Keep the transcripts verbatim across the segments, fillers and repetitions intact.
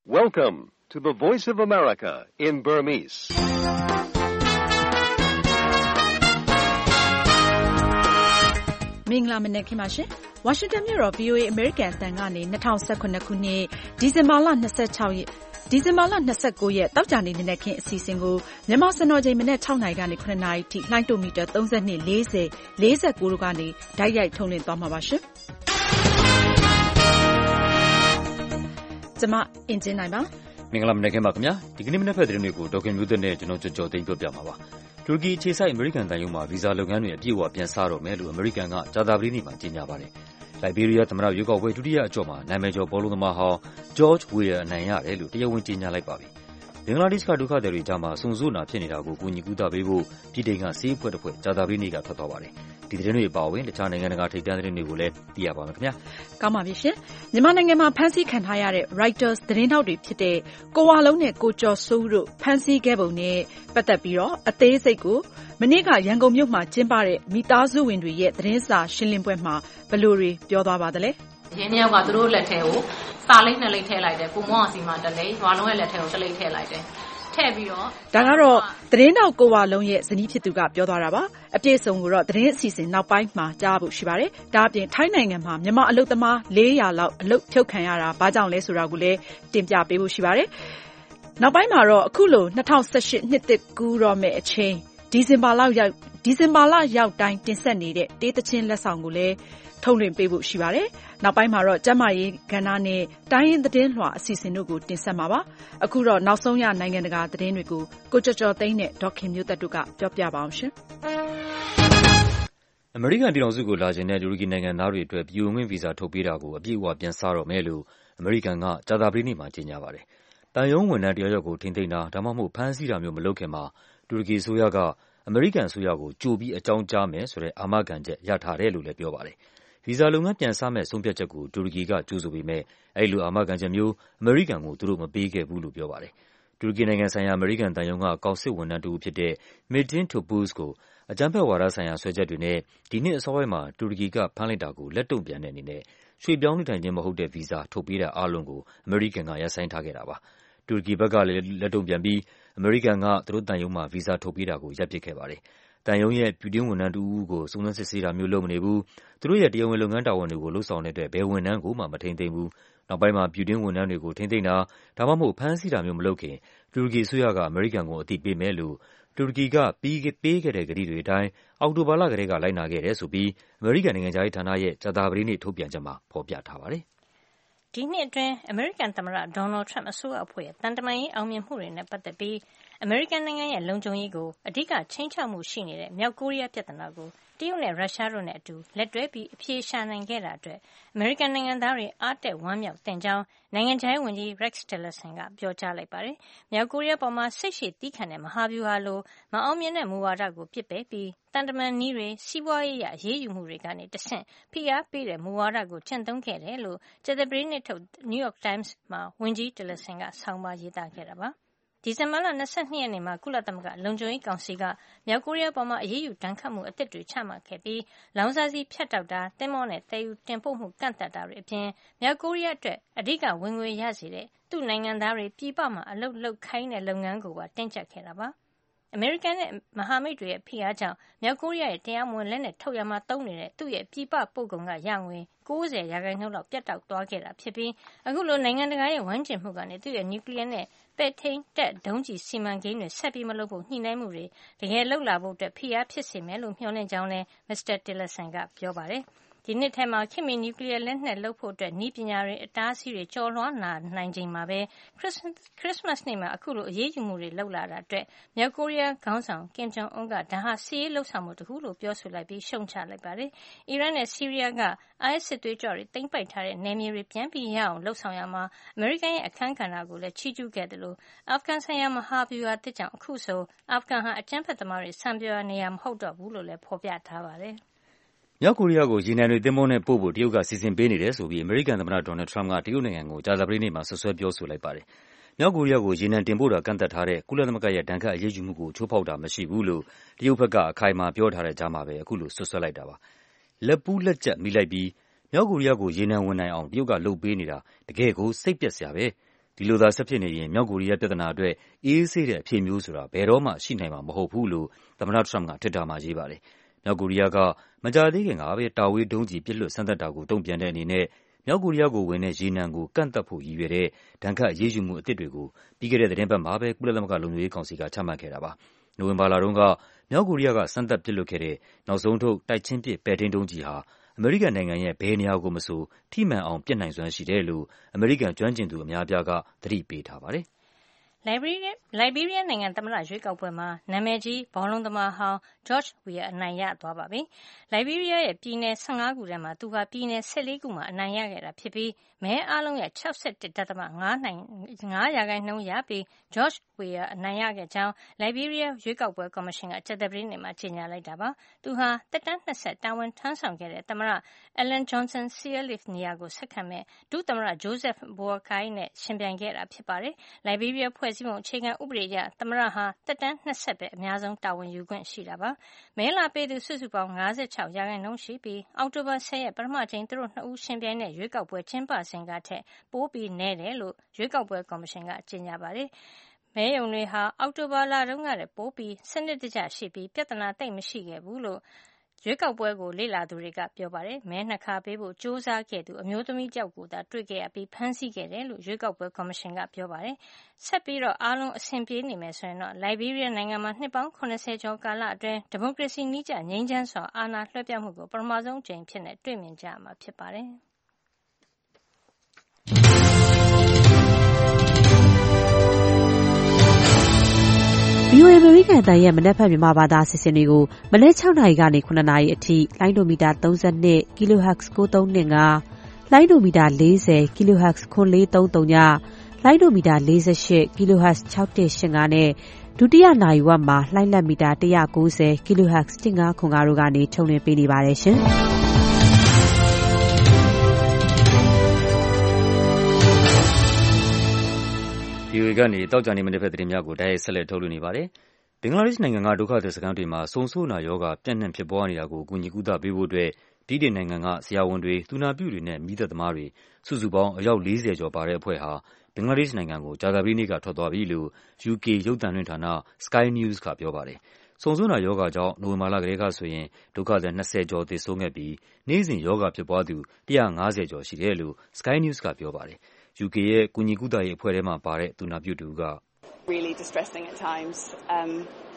Welcome to the Voice of America in Burmese. ။မင်္ဂလာမနက်ခင်းပါရှင်။ ဝါရှင်တန်မြို့တော် ဗွီအိုအေ အမေရိကန်အသံကနေ၂၀၁၇ခုနှစ်ဒီဇင်ဘာလ၂၆ရက်ဒီဇင်ဘာလ၂၉ရက်သောကြာနေ့နံနက်ခင်းအစီအစဉ်ကိုမြန်မာစံတော်ချိန်မနက်၆နာရီကနေ၇နာရီထိလှိုင်းတိုမီတာ၃၂ ၄၀ ၄၉တို့ကနေတိုက်ရိုက်ထုတ်လွှင့်သွားမှာပါရှင်။ကျွန်မအင်ဂျင်နိုင်ပါမင်္ဂလာမနက်ခင်းပါခင်ဗျာဒီကနေ့မနက်ဖက်သတင်းတွေကိုဒေါက်ခင်မျိုးသက်နဲ့ကျွန်တော်ကြော်ကြော်သိမ်းပြောပြမှာပါတူရကီအခြေစိုက်အမေရိကန်တန်ယုံမှာဗီဇာလုပ်ငန်းတွေအပြည့်အဝပြန်စတော့မယ်လို့အမေရိကန်ကကြာသပတေးနေ့မှာကြေညာပါတယ်လိုက်ဘေးရီးယားသမ္မတရွေးကောက်ပွဲဒုတိယအကြော့မှာနာမည်ကျော်ဘောလုံးသမားဟောင်း George Weah အနိုင်ရတယ်လို့တရားဝင်ကြေညာလိုက်ပါပြီဘင်္ဂလားဒေ့ရှ်ကဒုက္ခသည်တွေကြားမှာစုံစုနာဖြစ်နေတာကိုကူညီကူတာပေးဖို့ပြည်ထောင်ကစေးအဖွဲ့တစ်ဖွဲ့ကြာသပတေးနေ့ကထွက်သွားပါတယ်ဒီသတင်းတွေအပါအဝင်တခြားနိုင်ငံတကာထိပ်တန်းသတင်းတွေကိုလည်းသိရပါမယ်ခင်ဗျာကောင်းပါပြီရှင်မြန်မာနိုင်ငံမှာဖမ်းဆီးခံထားရတဲ့ Reuters သတင်းထောက်တွေဖြစ်တဲ့ကိုဝါလုံးနဲ့ကိုကျော်စိုးတို့ဖမ်းဆီးခဲ့ပုံနဲ့ပတ်သက်ပြီးတော့အသေးစိတ်ကိုမနေ့ကရန်ကုန်မြို့မှာကျင်းပတဲ့မိသားစုဝင်တွေရဲ့သတင်းစာရှင်းလင်းပွဲမှာဘယ်လိုတွေပြောသွားပါသလဲရင်းနှီးယောက်ကသူတို့လက်ထဲကိုစာလိပ်နှစ်လိပ်ထည့်လိုက်တယ်ကိုမောင်အောင်စီမှာတစ်လိပ်ဝါလုံးရဲ့လက်ထဲကိုတစ်လိပ်ထည့်လိုက်တယ်ထည့်ပြီးတော့ဒါကတော့သတင်းတောက်ကိုဝါလုံးရဲ့ဇနီးဖြစ်သူကပြောသွားတာပါအပြည့်စုံကိုတော့သတင်းအစီအစဉ်နောက်ပိုင်းမှာကြားဖို့ရှိပါတယ်ဒါအပြင်ထိုင်းနိုင်ငံမှာမြန်မာအလုပ်သမား၄ရာလောက်အလုပ်ဖြုတ်ခံရတာဘာကြောင့်လဲဆိုတာကိုလည်းတင်ပြပေးဖို့ရှိပါတယ်နောက်ပိုင်းမှာတော့အခုလို၂၀၁၈နှစ်သစ်ကူးတော့မဲ့အချိန်ဒီဇင်ဘာလရောက်ဒီဇင်ဘာလရောက်တိုင်းတင်ဆက်နေတဲ့တေးသချင်းလက်ဆောင်ကိုလည်းထုတ်လွှင့်ပေးဖို့ရှိပါတယ်နောက်ပိုင်းမှာတော့ကျန်းမာရေးကဏ္ဍနဲ့တိုင်းရင်းသတင်းလွှာအစီအစဉ်တို့ကိုတင်ဆက်မှာပါအခုတော့နောက်ဆုံးရနိုင်ငံတကာသတင်းတွေကိုကိုကျော်ကျော်သိန်းနဲ့ဒေါက်ခင်မျိုးသက်တို့ကပြောပြပါအောင်ရှင်အမေရိကန်ပြည်ထောင်စုကိုလာခြင်းတဲ့တူရကီနိုင်ငံသားတွေအတွက်ပြည်ဝင်ခွင့်ဗီဇာထုတ်ပေးတာကိုအပြည့်အဝပြန်စတော့မယ်လို့အမေရိကန်ကကြာသပတေးနေ့မှာကြေညာပါတယ်တန်ယုံဝန်ထမ်းတယောက်ယောက်ကိုထိန်းသိမ်းတာဒါမှမဟုတ်ဖမ်းဆီးတာမျိုးမလုပ်ခင်မှာတူရကီအစိုးရကအမေရိကန်အစိုးရကိုကြိုပြီးအကြောင်းကြားမယ်ဆိုတဲ့အာမခံချက်ရထားတယ်လို့လည်းပြောပါတယ်ဗီဇာလုပ်ငန်းပြန်စမဲ့ဆုံးဖြတ်ချက်ကိုတူရကီကကြိုဆိုပေမဲ့အဲဒီလိုအာမခံချက်မျိုးအမေရိကန်ကိုသူတို့မပေးခဲ့ဘူးလို့ပြောပါတယ်။တူရကီနိုင်ငံဆိုင်ရာအမေရိကန်သံရုံးကကောင်စစ်ဝန်ထမ်းတဦးဖြစ်တဲ့ Metin Topuz ကိုအကြမ်းဖက်ဝါဒဆိုင်ရာစွဲချက်တွေနဲ့ဒီနှစ်အစောပိုင်းမှာတူရကီကဖမ်းလိုက်တာကိုလက်တုံ့ပြန်တဲ့အနေနဲ့ရွှေ့ပြောင်းနေထိုင်ခြင်းမဟုတ်တဲ့ဗီဇာထုတ်ပေးတာအားလုံးကိုအမေရိကန်ကရပ်ဆိုင်းထားခဲ့တာပါ။တူရကီဘက်ကလည်းလက်တုံ့ပြန်ပြီးအမေရိကန်ကသူတို့သံရုံးမှာဗီဇာထုတ်ပေးတာကိုရပ်ပစ်ခဲ့ပါတယ်။တန်ယုံရဲ့ပြည်တွင်းဝန်ထမ်းတဦးကိုစုံစမ်းစစ်ဆေးတာမျိုးလုပ်မနေဘူးသူတို့ရဲ့တရားဝင်လုပ်ငန်းတာဝန်တွေကိုလုပ်ဆောင်တဲ့အတွက်ဘယ်ဝန်ထမ်းကိုမှမထိန်းသိမ်းဘူးနောက်ပိုင်းမှာပြည်တွင်းဝန်ထမ်းတွေကိုထိန်းသိမ်းတာဒါမှမဟုတ်ဖမ်းဆီးတာမျိုးမလုပ်ခင်တူရကီအစိုးရကအမေရိကန်ကိုအသိပေးမယ်လို့တူရကီကပြီးပေးခဲ့တဲ့ကတိတွေအတိုင်းအောက်တိုဘာလကတည်းကလိုက်နာခဲ့တယ်ဆိုပြီးအမေရိကန်နိုင်ငံခြားရေးဌာနရဲ့ကြာသပတေးနေ့ထုတ်ပြန်ချက်မှာဖော်ပြထားပါတယ်ဒီနှစ်အတွင်းအမေရိကန်သမ္မတဒေါ်နယ်ထရမ့်အစိုးရအဖွဲ့ရဲ့တန်တမာရေးအောင်မြင်မှုတွေနဲ့ပတ်သက်ပြီးအမေရိကန်နိုင်ငံရဲ့လုံခြုံရေးကိုအဓိကချိန်ချမှုရှိနေတဲ့မြောက်ကိုရီးယားပြဿနာကိုတရုတ်နဲ့ရုရှားတို့နဲ့အတူလက်တွဲပြီးအဖြေရှာနိုင်ခဲ့တာအတွက်အမေရိကန်နိုင်ငံသားတွေအားတက်ဝမ်းမြောက်တင်ကြောင်းနိုင်ငံခြားရေးဝန်ကြီး Rex Tillerson ကပြောကြားလိုက်ပါတယ်။မြောက်ကိုရီးယားပေါ်မှာစိတ်ရှည်သည်းခံတဲ့မဟာဗျူဟာလိုမအောင်မြင်တဲ့မူဝါဒကိုပြစ်ပယ်ပြီးတန်တမာနည်းတွေစီးပွားရေးအရေးယူမှုတွေကနေတဆင့်ဖိအားပေးတဲ့မူဝါဒကိုကျင့်သုံးခဲ့တယ်လို့ကြာသပတေးနေ့ထုတ် New York Times မှာဝန်ကြီး Tillerson ကဆောင်းပါးရေးသားခဲ့တာပါ။ဒီဇင်ဘာလ၂၂ရက်နေ့မှာကုလသမဂ္ဂလုံခြုံရေးကောင်စီကမြောက်ကိုရီးယားပေါ်မှာအရေးယူတန်းခတ်မှုအသစ်တွေချမှတ်ခဲ့ပြီးလောင်စာဆီဖြတ်တောက်တာသင်္ဘောနဲ့သယ်ယူတင်ပို့မှုကန့်သတ်တာတွေအပြင်မြောက်ကိုရီးယားအတွက်အဓိကဝင်ငွေရစေတဲ့သူ့နိုင်ငံသားတွေပြည်ပမှာအလုပ်လုပ်ခိုင်းတဲ့လုပ်ငန်းကိုပါတင်းကျပ်ခဲ့တာပါအမေရိကန်နဲ့မဟာမိတ်တွေရဲ့ဖိအားကြောင့်မြောက်ကိုရီးယားရဲ့တရားမဝင်လက်နက်ထုတ်ရမှာတုံးနေတဲ့သူ့ရဲ့ပြည်ပပို့ကုန်ကရငွေ၉၀ရာခိုင်နှုန်းလောက်ပြတ်တောက်သွားခဲ့တာဖြစ်ပြီးအခုလိုနိုင်ငံတကာရဲ့ဝိုင်းကျဉ်မှုကနေသူ့ရဲ့နျူကလ িয়ার နဲ့ပဲ့ထိန်းတပ်ဒုံးကျည်စီမံကိန်းတွေဆက်ပြီးမလုပ်ဖို့ညှိနှိုင်းမှုတွေတကယ်လုပ်လာဖို့အတွက်ဖိအားဖြစ်စေမယ်လို့မျှော်လင့်ကြောင်းလည်း မစ္စတာ Tillerson ကပြောပါတယ်။ဒီနှစ်ထဲမှာခေတ်မီနျူကလ িয়ার လက်နက်လုပ်ဖို့အတွက်နည်းပညာတွေအတားအဆီးတွေကျော်လွှားလာနိုင်ချိန်မှာပဲခရစ်စမတ်နေ့မှာအခုလိုအရေးယူမှုတွေလုပ်လာတာအတွက်မြောက်ကိုရီးယားခေါင်းဆောင်ကင်ဂျုံအွန်းကဒါဟာစစ်ရေးလှုပ်ဆောင်မှုတစ်ခုလို့ပြောဆိုလိုက်ပြီးရှုံချလိုက်ပါတယ်။အီရန်နဲ့ဆီးရီးယားကအိုင်အက်စ်စစ်သွေးကြွတွေသိမ်းပိုက်ထားတဲ့နယ်မြေတွေပြန်ပြီးရအောင်လှုပ်ဆောင်ရမှာအမေရိကန်ရဲ့အခန်းကဏ္ဍကိုလည်းချီးကျူးခဲ့တယ်လို့အာဖဂန်ဆိုင်ရာမဟာဗျူဟာတစ်ကြောင့်အခုဆိုအာဖဂန်ဟာအကြမ်းဖက်သမားတွေဆံပြောနေရမဟုတ်တော့ဘူးလို့လည်းဖော်ပြထားပါတယ်။မြောက်ကိုရီးယားကိုရေနံတွေသင်္ဘောနဲ့ပို့ဖို့တရုတ်ကစီစဉ်ပေးနေတယ်ဆိုပြီးအမေရိကန်သမ္မတဒေါ်နယ်ထရမ့်ကတရုတ်နိုင်ငံကိုကြာသပတေးနေ့မှာဆွဆွဲပြောဆိုလိုက်ပါတယ်။မြောက်ကိုရီးယားကိုရေနံတင်ပို့တာကန့်သတ်ထားတဲ့ကုလသမဂ္ဂရဲ့ဒဏ်ခတ်အရေးယူမှုကိုချိုးဖောက်တာမရှိဘူးလို့တရုတ်ဘက်ကအခိုင်အမာပြောထားတဲ့ကြားမှာပဲအခုလိုဆွဆွဲလိုက်တာပါ။လက်ပူးလက်ကျပ်မိလိုက်ပြီးမြောက်ကိုရီးယားကိုရေနံဝင်နိုင်အောင်တရုတ်ကလုပ်ပေးနေတာတကယ်ကိုစိတ်ပျက်စရာပဲ။ဒီလိုသာဆက်ဖြစ်နေရင်မြောက်ကိုရီးယားပြဿနာအတွက်အေးဆေးတဲ့အဖြေမျိုးဆိုတာဘယ်တော့မှရှိနိုင်မှာမဟုတ်ဘူးလို့သမ္မတထရမ့်က Twitter မှာရေးပါတယ်။မြောက်ကိုရီးယားကမကြာသေးခင်ကပဲတာဝေးဒုံးကျည်ပစ်လွှတ်စမ်းသပ်တာကိုတုံ့ပြန်တဲ့အနေနဲ့မြောက်ကိုရီးယားကိုဝင်တဲ့ရေနံကိုကန့်သတ်ဖို့ရည်ရွယ်တဲ့ဒဏ်ခတ်အရေးယူမှုအသစ်တွေကိုပြီးခဲ့တဲ့သီတင်းပတ်မှာပဲကုလသမဂ္ဂလုံခြုံရေးကောင်စီကချမှတ်ခဲ့တာပါ။နိုဝင်ဘာလတုန်းကမြောက်ကိုရီးယားကစမ်းသပ်ပစ်လွှတ်ခဲ့တဲ့နောက်ဆုံးထုတ်တိုက်ချင်းပစ်ပဲ့ထိန်းဒုံးကျည်ဟာအမေရိကန်နိုင်ငံရဲ့ဘယ်နေရာကိုမဆိုထိမှန်အောင်ပစ်နိုင်စွမ်းရှိတယ်လို့အမေရိကန်ကျွမ်းကျင်သူအများအပြားကသတိပေးထားပါတယ်။လိုက်ဘေးရီးယားနိုင်ငံသမ္မတရွေးကောက်ပွဲမှာနာမည်ကြီးဘောလုံးသမားဟောင်း George Weah အနိုင်ရသွားပါပြီ။လိုက်ဘေးရီးယားရဲ့ပြည်နယ်၁၅ခုထဲမှာသူဟာပြည်နယ်၁၄ခုမှာအနိုင်ရခဲ့တာဖြစ်ပြီးမဲအားလုံးရဲ့၆၁.၅ ရာခိုင်နှုန်းရပြီး George Weah အနိုင်ရခဲ့ကြောင်းလိုက်ဘေးရီးယားရွေးကောက်ပွဲကော်မရှင်ကကြာသပတေးနေ့မှာကြေညာလိုက်တာပါ။သူဟာသက်တမ်း၂၀တာဝန်ထမ်းဆောင်ခဲ့တဲ့သမ္မတ Ellen Johnson Sirleaf နေရာကိုဆက်ခံမယ့်ဒုသမ္မတ Joseph Boakai နဲ့ယှဉ်ပြိုင်ခဲ့တာဖြစ်ပါတယ်။လိုက်ဘေးရီးယားဖွဲ့စည်းပုံအခြေခံဥပဒေအရသမ္မတဟာသက်တမ်း၂၀ပဲအများဆုံးတာဝန်ယူခွင့်ရှိတာပါ။မဲလာပေးသူစုစုပေါင်း၅၆ရာခိုင်နှုန်းရှိပြီးအောက်တိုဘာ၁၀ရက်ပထမကြိမ်သူတို့နှစ်ဦးယှဉ်ပြိုင်တဲ့ရွေးကောက်ပွဲကျင်းပစဉ်ကထက်ပိုပြီးနည်းတယ်လို့ရွေးကောက်ပွဲကော်မရှင်ကကြေညာပါတယ်။မဲရုံတွေဟာအောက်တိုဘာလတုန်းကထက်ပိုပြီးစနစ်တကျရှိပြီးပြဿနာသိပ်မရှိခဲ့ဘူးလို့ရွေးကောက်ပွဲကိုလေ့လာသူတွေကပြောပါတယ်။မဲနှစ်ခါပေးဖို့ကြိုးစားခဲ့သူအမျိုးသမီးတယောက်ကိုသာတွေ့ခဲ့ရပြီးဖမ်းဆီးခဲ့တယ်လို့ရွေးကောက်ပွဲကော်မရှင်ကပြောပါတယ်။ဆက်ပြီးတော့အားလုံးအဆင်ပြေနေမယ်ဆိုရင်တော့လိုက်ဘေးရီးယားနိုင်ငံမှာနှစ်ပေါင်း၇၀ကျော်ကာလအတွင်းဒီမိုကရေစီနည်းကျငြိမ်းချမ်းစွာအာဏာလွှဲပြောင်းမှုကိုပထမဆုံးအကြိမ်ဖြစ်နေတွေ့မြင်ကြရမှာဖြစ်ပါတယ်။ဗွီအိုအေ အမေရိကန်အသံရဲ့မနက်ဖြန်မြန်မာဘာသာအစီအစဉ်တွေကိုမနက်၆နာရီကနေ၇နာရီအထိလိုင်းဒိုမီတာ၃၂ kilohertz ၉၃၂၅ လိုင်းဒိုမီတာ၄၀ kilohertz ခွန်၄၃၀ လိုင်းဒိုမီတာ၄၈ kilohertz ၆၁၈၅နဲ့ဒုတိယနာရီဝက်မှာလိုင်းလက်မီတာ၁၉၀ kilohertz ၁၅ခွန်၅တို့ကနေထုတ်လွှင့်ပေးနေပါတယ်ရှင်။ဗွီအိုအေကနေသောကြာနေ့မနက်ဘက်သတင်းများကိုတိုက်ရိုက်ဆက်လက်ထုတ်လွှင့်နေပါတယ်။ဘင်္ဂလားဒေ့ရှ်နိုင်ငံကဒုက္ခသည်စခန်းတွေမှာဆုံဆို့နာရောဂါပြန့်နှံ့ဖြစ်ပွားနေတာကိုကူညီကုသပေးဖို့အတွက်ဗြိတိန်နိုင်ငံကဆရာဝန်တွေ၊သူနာပြုတွေနဲ့မီးသတ်သမားတွေစုစုပေါင်းအယောက်၄၀ကျော်ပါတဲ့အဖွဲ့ဟာဘင်္ဂလားဒေ့ရှ်နိုင်ငံကိုကြာသပတေးနေ့ကထွက်သွားပြီလို့ ယူကေရုပ်သံလွှင့်ဌာန Sky News ကပြောပါတယ်။ဆုံဆို့နာရောဂါကြောင့်နိုဝင်ဘာလကတည်းကဆိုရင်ဒုက္ခသည်၂၀ကျော်သေဆုံးခဲ့ပြီးနေ့စဉ်ရောဂါဖြစ်ပွားသူ၁၅၀ကျော်ရှိတယ်လို့ Sky News ကပြောပါတယ်။ ယူကေရဲ့ကူညီကုသရေးအဖွဲ့ထဲမှာပါတဲ့သူနာပြုတဦးက really distressing at times. Um,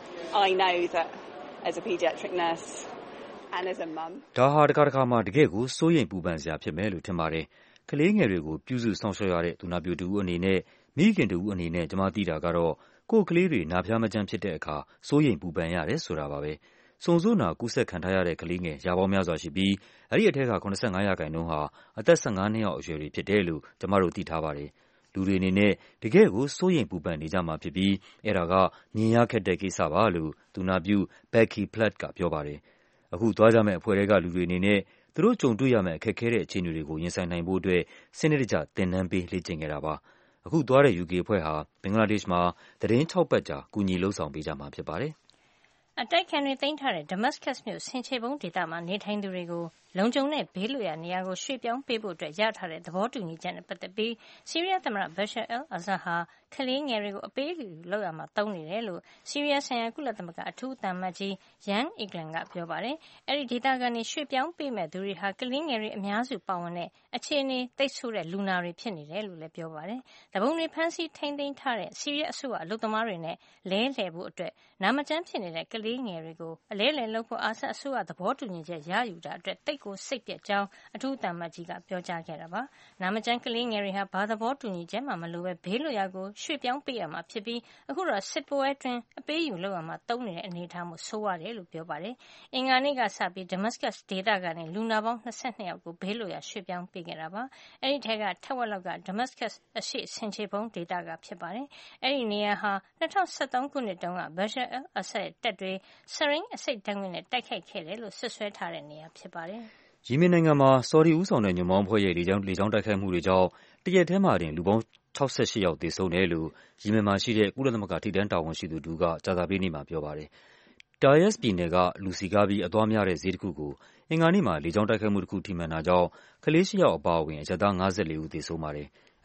I know that as a pediatric nurse and as a mum. ဒါဟာတခါတခါမှတကယ့်ကိုစိုးရိမ်ပူပန်စရာဖြစ်မယ်လို့ထင်ပါတယ်။ကလေးငယ်တွေကိုပြုစုစောင့်ရှောက်ရတဲ့သူနာပြုတဦးအနေနဲ့မိခင်တဦးအနေနဲ့ကျွန်မသိတာကတော့ကိုယ့်ကလေးတွေနာဖျားမကျန်းဖြစ်တဲ့အခါစိုးရိမ်ပူပန်ရတယ်ဆိုတာပါပဲ။ဆုံဆို့နာကူးစက်ခံထားရတဲ့ကလေးငယ်ရာပေါင်းများစွာရှိပြီးအဲဒီအထက်က၇၅ရာခိုင်နှုန်းဟာအသက်၁၅နှစ်အောက်အရွယ်တွေဖြစ်တယ်လို့ကျွန်မတို့သိထားပါတယ်။လူတွေအနေနဲ့တကယ့်ကိုစိုးရိမ်ပူပန်နေကြမှာဖြစ်ပြီးအဲဒါကမြင်ရခက်တဲ့ကိစ္စပါလို့သူနာပြု Becky Platt ကပြောပါတယ်။အခုသွားကြမယ့်အဖွဲ့ထဲကလူတွေအနေနဲ့သူတို့ကြုံတွေ့ရမယ့်အခက်ခဲတဲ့အခြေအနေတွေကိုရင်ဆိုင်နိုင်ဖို့အတွက်စနစ်တကျသင်တန်းပေးလေ့ကျင့်ခဲ့တာပါ။အခုသွားတဲ့ယူကေအဖွဲ့ဟာဘင်္ဂလားဒေ့ရှ်မှာသီတင်း၆ပတ်ကြာကူညီလုပ်ဆောင်ပေးကြမှာဖြစ်ပါတယ်။အတိုက်အခံတွေသိမ်းထားတဲ့ Damascus မြို့ဆင်ခြေဖုံးဒေသမှာနေထိုင်သူတွေကိုလုံခြုံတဲ့ဘေးလွတ်ရာနေရာကိုရွှေ့ပြောင်းပေးဖို့ရထားတဲ့သဘောတူညီချက်နဲ့ပတ်သက်ပြီးဆီးရီးယားသမ္မတ Bashar al-Assad ဟာကလေးငယ်တွေကိုအပေးအယူလုပ်ရာမှာသုံးနေတယ်လို့ဆီးရီးယားဆိုင်ရာကုလသမဂ္ဂအထူးသံအမတ်ကြီး Jan Egeland ကပြောပါတယ်။အဲဒီဒေသကနေရွှေ့ပြောင်းပေးမယ့်သူတွေဟာကလေးငယ်တွေအများစုပါဝင်တဲ့အခြေအနေသိပ်ဆိုးတဲ့လူနာတွေဖြစ်နေတယ်လို့လည်းပြောပါတယ်။သူပုန်တွေဖမ်းဆီးထိန်းသိမ်းထားတဲ့ဆီးရီးယားအစိုးရအလုပ်သမားတွေနဲ့လဲလှယ်ဖို့အတွက်နာမကျန်းဖြစ်နေတဲ့ကလေးငယ်တွေကိုအလဲလှယ်လုပ်ဖို့အာဆတ်အစိုးရသဘောတူညီချက်ရယူတာအတွက်တိတ်ကိုစိတ်ပျက်ကြောင်းအထူးသံအမတ်ကြီးကပြောကြားခဲ့တာပါ။နာမကျန်းကလေးငယ်တွေဟာဘာသဘောတူညီချက်မှမလိုပဲဘေးလွတ်ရာကိုရွှေ့ပြောင်းပေးရမှာဖြစ်ပြီးအခုတော့စစ်ပွဲအတွင်းအပေးယူလုပ်ရမှာသုံးနေတဲ့အနေအထားမျိုးဆိုးရတယ်လို့ပြောပါတယ်။အင်္ဂါနေ့ကစပြီး Damascus ဒေသကနေလူနာပေါင်း၂၂ယောက်ကိုဘေးလွတ်ရာရွှေ့ပြောင်းပေးခဲ့တာပါ။အဲဒီထဲကထက်ဝက်လောက်က Damascus အရှေ့ဆင်ခြေဖုံးဒေသကဖြစ်ပါတယ်။အဲဒီနေရာဟာ၂၀၁၃ခုနှစ်တုန်းက Bashar al-Assad ရဲ့တပ်တွေစရိန်းအဆိပ်ဓာတ်ငွေ့နဲ့တိုက်ခိုက်ခဲ့တယ်လို့စွပ်စွဲထားတဲ့နေရာဖြစ်ပါတယ်။ယီမင်နိုင်ငံမှာဆော်ဒီဦးဆောင်တဲ့ညွန့်ပေါင်းအဖွဲ့ရဲ့လေကြောင်းလေကြောင်းတိုက်ခိုက်မှုတွေကြောင့်တရက်ထဲမှာတင်လူပေါင်း၆၈ယောက်သေဆုံးတယ်လို့ယီမင်မှာရှိတဲ့ကုလသမဂ္ဂထိပ်တန်းတာဝန်ရှိသူတဦးကကြာသပတေးနေ့မှာပြောပါတယ်။ Taiz ပြည်နယ်ကလူစည်ကားပြီးအသွားများတဲ့ဈေးတခုကိုအင်္ဂါနေ့မှာလေကြောင်းတိုက်ခိုက်မှုတခုထိမှန်တာကြောင့်ကလေး၈ယောက်အပါအဝင်အရပ်သား၅၄ဦးသေဆုံးပါတယ်။ အဲဒီ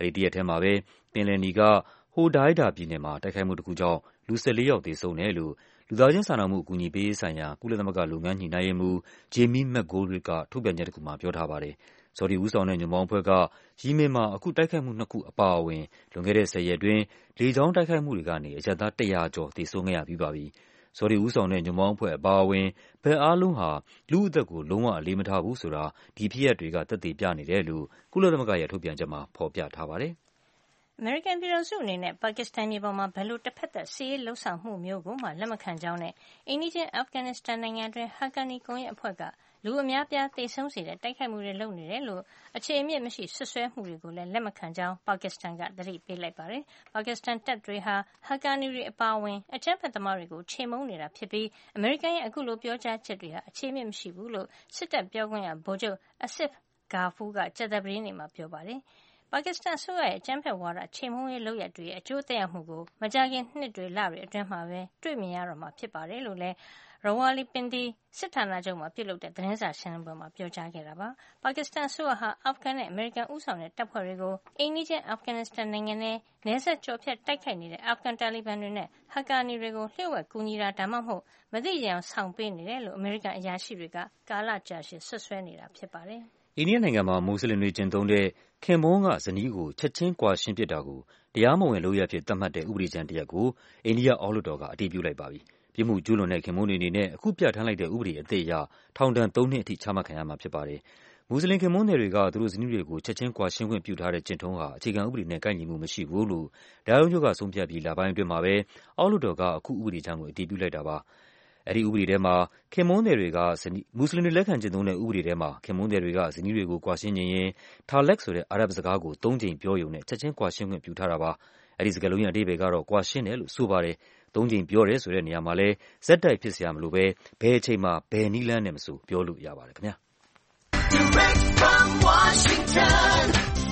အဲဒီတရက်ထဲမှာပဲပင်လယ်နီကဟိုဒိုင်းဒါပြည်နယ်မှာတိုက်ခိုက်မှုတစ်ခုကြောင့်လူ၁၄ယောက်သေဆုံးတယ်လို့လူသားချင်းစာနာမှုအကူအညီပေးရေးဆိုင်ရာကုလသမဂ္ဂလုပ်ငန်းညှိနှိုင်းရေးမှူး Jamie McGoldrick ကထုတ်ပြန်ချက်တစ်ခုမှာပြောထားပါတယ်။ဆော်ဒီဦးဆောင်တဲ့ညွန့်ပေါင်းအဖွဲ့ကယီမင်မှာအခုတိုက်ခိုက်မှုနှစ်ခုအပါအဝင်လွန်ခဲ့တဲ့ဆယ်ရက်အတွင်းလေကြောင်းတိုက်ခိုက်မှုတွေကနေအရပ်သားတစ်ရာကျော်သေဆုံးခဲ့ရပြီးပါပြီ။ဆော်ဒီဦးဆောင်တဲ့ညွန့်ပေါင်းအဖွဲ့အပါအဝင်ဘက်အားလုံးဟာလူ့အသက်ကိုလုံးဝအလေးမထားဘူးဆိုတာဒီဖြစ်ရပ်တွေကသက်သေပြနေတယ်လို့ကုလသမဂ္ဂရဲ့ထုတ်ပြန်ချက်မှာဖော်ပြထားပါတယ်။အမေရိကန်ပြည်ထောင်စုအနေနဲ့ပါကစ္စတန်မြေပေါ်မှာဘယ်လိုတစ်ဖက်သက်စစ်ရေးလှုပ်ဆောင်မှုမျိုးကိုမှလက်မခံကြောင်းနဲ့အိမ်နီးချင်းအာဖဂန်နစ္စတန်နိုင်ငံတွင်းဟာကာနီကွန်ရဲ့အဖွဲ့ကလူအများပြားသေဆုံးစေတဲ့တိုက်ခိုက်မှုတွေလုပ်နေတယ်လို့အခြေအမြစ်မရှိဆွဆွဲမှုတွေကိုလည်းလက်မခံကြောင်းပါကစ္စတန်ကသတိပေးလိုက်ပါတယ်။ပါကစ္စတန်တပ်တွေဟာဟာကာနီတွေအပါအဝင်အကြမ်းဖက်သမားတွေကိုချေမှုန်းနေတာဖြစ်ပြီးအမေရိကန်ရဲ့အခုလိုပြောကြားချက်တွေဟာအခြေအမြစ်မရှိဘူးလို့စစ်တပ်ပြောခွင့်ရဗိုလ်ချုပ်အဆစ်ဂါဖူးကကြာသပတေးနေ့မှာပြောပါတယ်။ပါကစ္စတန်အစိုးရရဲ့အကြမ်းဖက်ဝါဒချေမှုန်းရေးလုပ်ရပ်တွေရဲ့အကျိုးသက်ရောက်မှုကိုမကြာခင်နှစ်တွေလတွေအတွင်းမှာပဲတွေ့မြင်ရတော့မှာဖြစ်ပါတယ်လို့လည်းRawalpindi စစ်ဌာနချုပ်မှာပြုလုပ်တဲ့သတင်းစာရှင်းလင်းပွဲမှာပြောကြားခဲ့တာပါ။ပါကစ္စတန်အစိုးရဟာအာဖဂန်နဲ့အမေရိကန်ဦးဆောင်တဲ့တပ်ဖွဲ့တွေကိုအိမ်နီးချင်းအာဖဂန်နစ္စတန်နိုင်ငံနဲ့နယ်စပ်ကျော်ဖြတ်တိုက်ခိုက်နေတဲ့အာဖဂန်တာလီဘန်တွေနဲ့ဟာကာနီတွေကိုလျှို့ဝှက်ကူညီတာဒါမှမဟုတ်မသိရန်ဆောင်ပေးနေတယ်လို့အမေရိကန်အရာရှိတွေကကာလကြာရှည်ဆွဆွဲနေတာဖြစ်ပါတယ်။အိန္ဒိယနိုင်ငံမှာမွတ်စလင်တွေကျင့်သုံးတဲ့ခင်ပွန်းကဇနီးကိုချက်ချင်းကွာရှင်းပစ်တာကိုတရားမဝင်လုပ်ရပ်ဖြစ်သတ်မှတ်တဲ့ဥပဒေကြမ်းတစ်ရပ်ကိုအိန္ဒိယအောက်လွှတ်တော်ကအတည်ပြုလိုက်ပါပြီ။ပြစ်မှုကျူးလွန်တဲ့ခင်ပွန်းတွေအနေနဲ့အခုပြဋ္ဌာန်းလိုက်တဲ့ဥပဒေအသစ်အရထောင်ဒဏ်သုံးနှစ်အထိချမှတ်ခံရမှာဖြစ်ပါတယ်။မွတ်စလင်ခင်ပွန်းတွေကသူတို့ဇနီးတွေကိုချက်ချင်းကွာရှင်းခွင့်ပြုထားတဲ့ကျင့်ထုံးဟာအခြေခံဥပဒေနဲ့ကိုက်ညီမှုမရှိဘူးလို့တရားရုံးချုပ်ကဆုံးဖြတ်ပြီးလပိုင်းအတွင်းမှာပဲအောက်လွှတ်တော်ကအခုဥပဒေကြမ်းကိုအတည်ပြုလိုက်တာပါ။အဲဒီဥပဒေထဲမှာခင်ပွန်းတွေကမွတ်စလင်တွေလက်ခံကျင့်သုံးတဲ့ဥပဒေထဲမှာခင်ပွန်းတွေကဇနီးတွေကိုကွာရှင်းခြင်းရင် talaq ဆိုတဲ့အာရဗ်စကားကိုသုံးကြိမ်ပြောရုံနဲ့ချက်ချင်းကွာရှင်းခွင့်ပြုထားတာပါ။အဲဒီစကားလုံးရဲ့အဓိပ္ပာယ်ကတော့ကွာရှင်းတယ်လို့ဆိုပါတယ်။သုံးကြိမ်ပြောတယ်ဆိုတဲ့နေရာမှာလဲဇက်တိုက်ဖြစ်စရာမလိုပဲဘယ်အချိန်မှာဘယ်နည်းလမ်းနဲ့မဆိုပြောလို့ရပါတယ်ခင်ဗျာ။ Direct from Washington,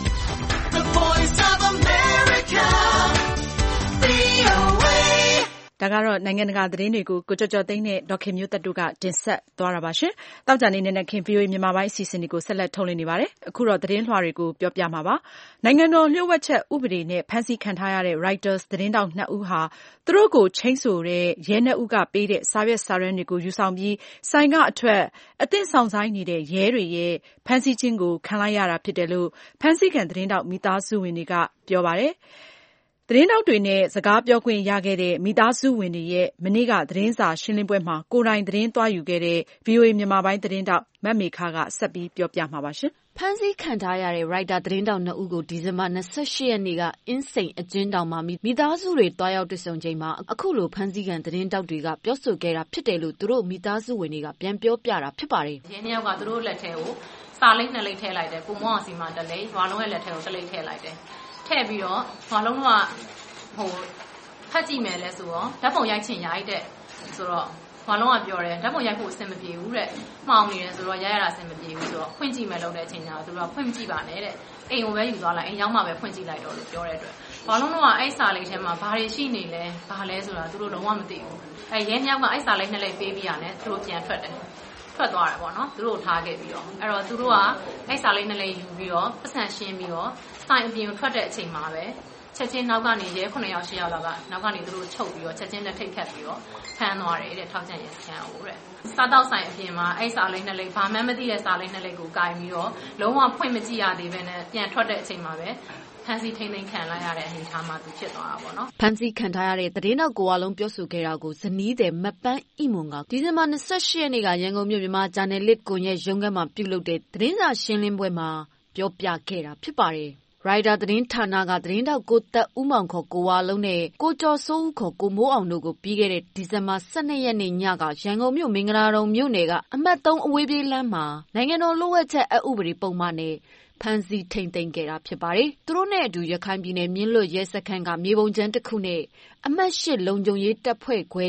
the Voice of America, V O A ဒါကတော့နိုင်ငံတကာသတင်းတွေကိုကိုကျော်ကျော်သိန်းနဲ့ဒေါက်ခင်မျိုးသက်တို့ကတင်ဆက်သွားတာပါရှင်။တောက်ကြနေနဲ့ခင် ဗွီအိုအေ မြန်မာပိုင်းအစီအစဉ်တွေကိုဆက်လက်ထုတ်လွှင့်နေပါတယ်။အခုတော့သတင်းလွှာတွေကိုပြောပြမှာပါ။နိုင်ငံတော်လျှို့ဝှက်ချက်ဥပဒေနဲ့ဖမ်းဆီးခံထားရတဲ့ Reuters သတင်းတောက်နှစ်ဦးဟာသူတို့ကိုချိန်းဆိုတဲ့ရဲနှစ်ဦးကပေးတဲ့စာရွက်စာတမ်းတွေကိုယူဆောင်ပြီးဆိုင်ကအထွက်အသင့်ဆောင်ဆိုင်နေတဲ့ရဲတွေရဲ့ဖမ်းဆီးခြင်းကိုခံလိုက်ရတာဖြစ်တယ်လို့ဖမ်းဆီးခံသတင်းတောက်မိသားစုဝင်တွေကပြောပါတယ်။သတင်းတောက်တွေနဲ့စကားပြောခွင့်ရခဲ့တဲ့မိသားစုဝင်တွေရဲ့မနေ့ကသတင်းစာရှင်းလင်းပွဲမှာကိုယ်တိုင်သတင်းသွားယူခဲ့တဲ့ ဗွီအိုအေမြန်မာပိုင်းသတင်းတောက်မမေခကဆက်ပြီးပြောပြမှာပါရှင်။ဖမ်းဆီးခံထားရတဲ့ Reuters သတင်းတောက်နှစ်ဦးကိုဒီဇင်ဘာ၂၈ရက်နေ့ကအင်းစိန်အကျဉ်းထောင်မှာမိသားစုတွေတွားရောက်တွေ့ဆုံချိန်မှာအခုလိုဖမ်းဆီးခံသတင်းတောက်တွေကပြောဆိုခဲ့တာဖြစ်တယ်လို့သူတို့မိသားစုဝင်တွေကပြန်ပြောပြတာဖြစ်ပါတယ်။ရဲနှစ်ယောက်ကသူတို့လက်ထဲကိုစာလိပ်နှစ်လိပ်ထည့်လိုက်တယ်။ကိုမောင်စီမှာတစ်လိပ်၊ရွာလုံးရဲ့လက်ထဲကိုတစ်လိပ်ထည့်လိုက်တယ်။ထည့်ပြီးတော့ရွာလုံးကဟိုဖတ်ကြည့်မယ်လဲဆိုတော့ဓာတ်ပုံရိုက်ချင်ရိုက်တဲ့ဆိုတော့ဘာလုံးကပြောတယ်ဓာတ်ပုံရိုက်ဖို့အဆင်မပြေဘူးတဲ့မှောင်နေတယ်ဆိုတော့ရိုက်ရတာအဆင်မပြေဘူးဆိုတော့ဖွင့်ကြည့်မယ်လို့တဲ့အချိန်ကျတော့သူတို့ကဖွင့်မကြည့်ပါနဲ့တဲ့အိမ်ကိုပဲယူသွားလိုက်အိမ်ရောက်မှပဲဖွင့်ကြည့်လိုက်တော့လို့ပြောတဲ့အတွက်ဘာလုံးတော့အဲ့စာလေးထဲမှာဘာတွေရှိနေလဲဘာလဲဆိုတာသူတို့လုံးဝမသိဘူးအဲ့ရဲမြောက်ကအဲ့စာလေးနှစ်လေးပေးပြီးရတယ်သူတို့ပြန်ထွက်တယ်ထွက်သွားတယ်ပေါ့နော်သူတို့ထားခဲ့ပြီးတော့အဲ့တော့သူတို့ကအဲ့စာလေးနှစ်လေးယူပြီးတော့ပတ်စံရှင်းပြီးတော့ဆိုင်အပြင်ကိုထွက်တဲ့အချိန်မှာပဲချက်ချင်းနောက်ကနေရဲခုနှစ်ယောက်ရှစ်ယောက်လောက်ကနောက်ကနေသူတို့ချုပ်ပြီးတော့ချက်ချင်းလက်ထိတ်ခတ်ပြီးတော့ဖမ်းသွားတယ်တဲ့ထောက်ချန်ရဲစခန်းကိုတဲ့စားတော့ဆိုင်အပြင်မှာအဲ့စာလေးနှစ်လေးဘာမှမသိတဲ့စာလေးနှစ်လေးကိုကင်ပြီးတော့လုံးဝဖွင့်မကြည့်ရသေးဘဲနဲ့ပြန်ထွက်တဲ့အချိန်မှာပဲဖန်စီထိန်ထိန်ခံလိုက်ရတဲ့အနေအထားမှာသူဖြစ်သွားတာပေါ့နော်ဖန်စီခံထားရတဲ့သတင်းတော်ကိုအလုံးပြောဆိုခဲ့တာကိုဇနီးတဲ့မပန်းအိမွန်ကဒီဇင်ဘာ၂၈ရက်နေ့ကရန်ကုန်မြို့မြန်မာဂျာနယ်လစ်ကွန်ရဲ့ရုံးခန်းမှာပြုလုပ်တဲ့သတင်းစာရှင်းလင်းပွဲမှာပြောပြခဲ့တာဖြစ်ပါတယ်ရိုက်တာသတင်းဌာနကသတင်းတောက်ကိုသက်ဦးမောင်ခေါ်ကိုဝါလုံးနဲ့ကိုကျော်စိုးဦးခေါ်ကိုမိုးအောင်တို့ကိုပြီးခဲ့တဲ့ဒီဇင်ဘာ၁၂ရက်နေ့ညကရန်ကုန်မြို့မင်္ဂလာတုံမြို့နယ်ကအမှတ်၃အဝေးပြေးလမ်းမှာနိုင်ငံတော်လျှို့ဝှက်ချက်အက်ဥပဒေပုံမှန်နဲ့ဖမ်းဆီးထိန်သိမ်းခဲ့တာဖြစ်ပါတယ်။သူတို့နဲ့အတူရခိုင်ပြည်နယ်မြင်းလွတ်ရဲစခန်းကမြေပုံကျန်းတစ်ခုနဲ့အမှတ်၈လုံခြုံရေးတပ်ဖွဲ့ခွဲရဲ့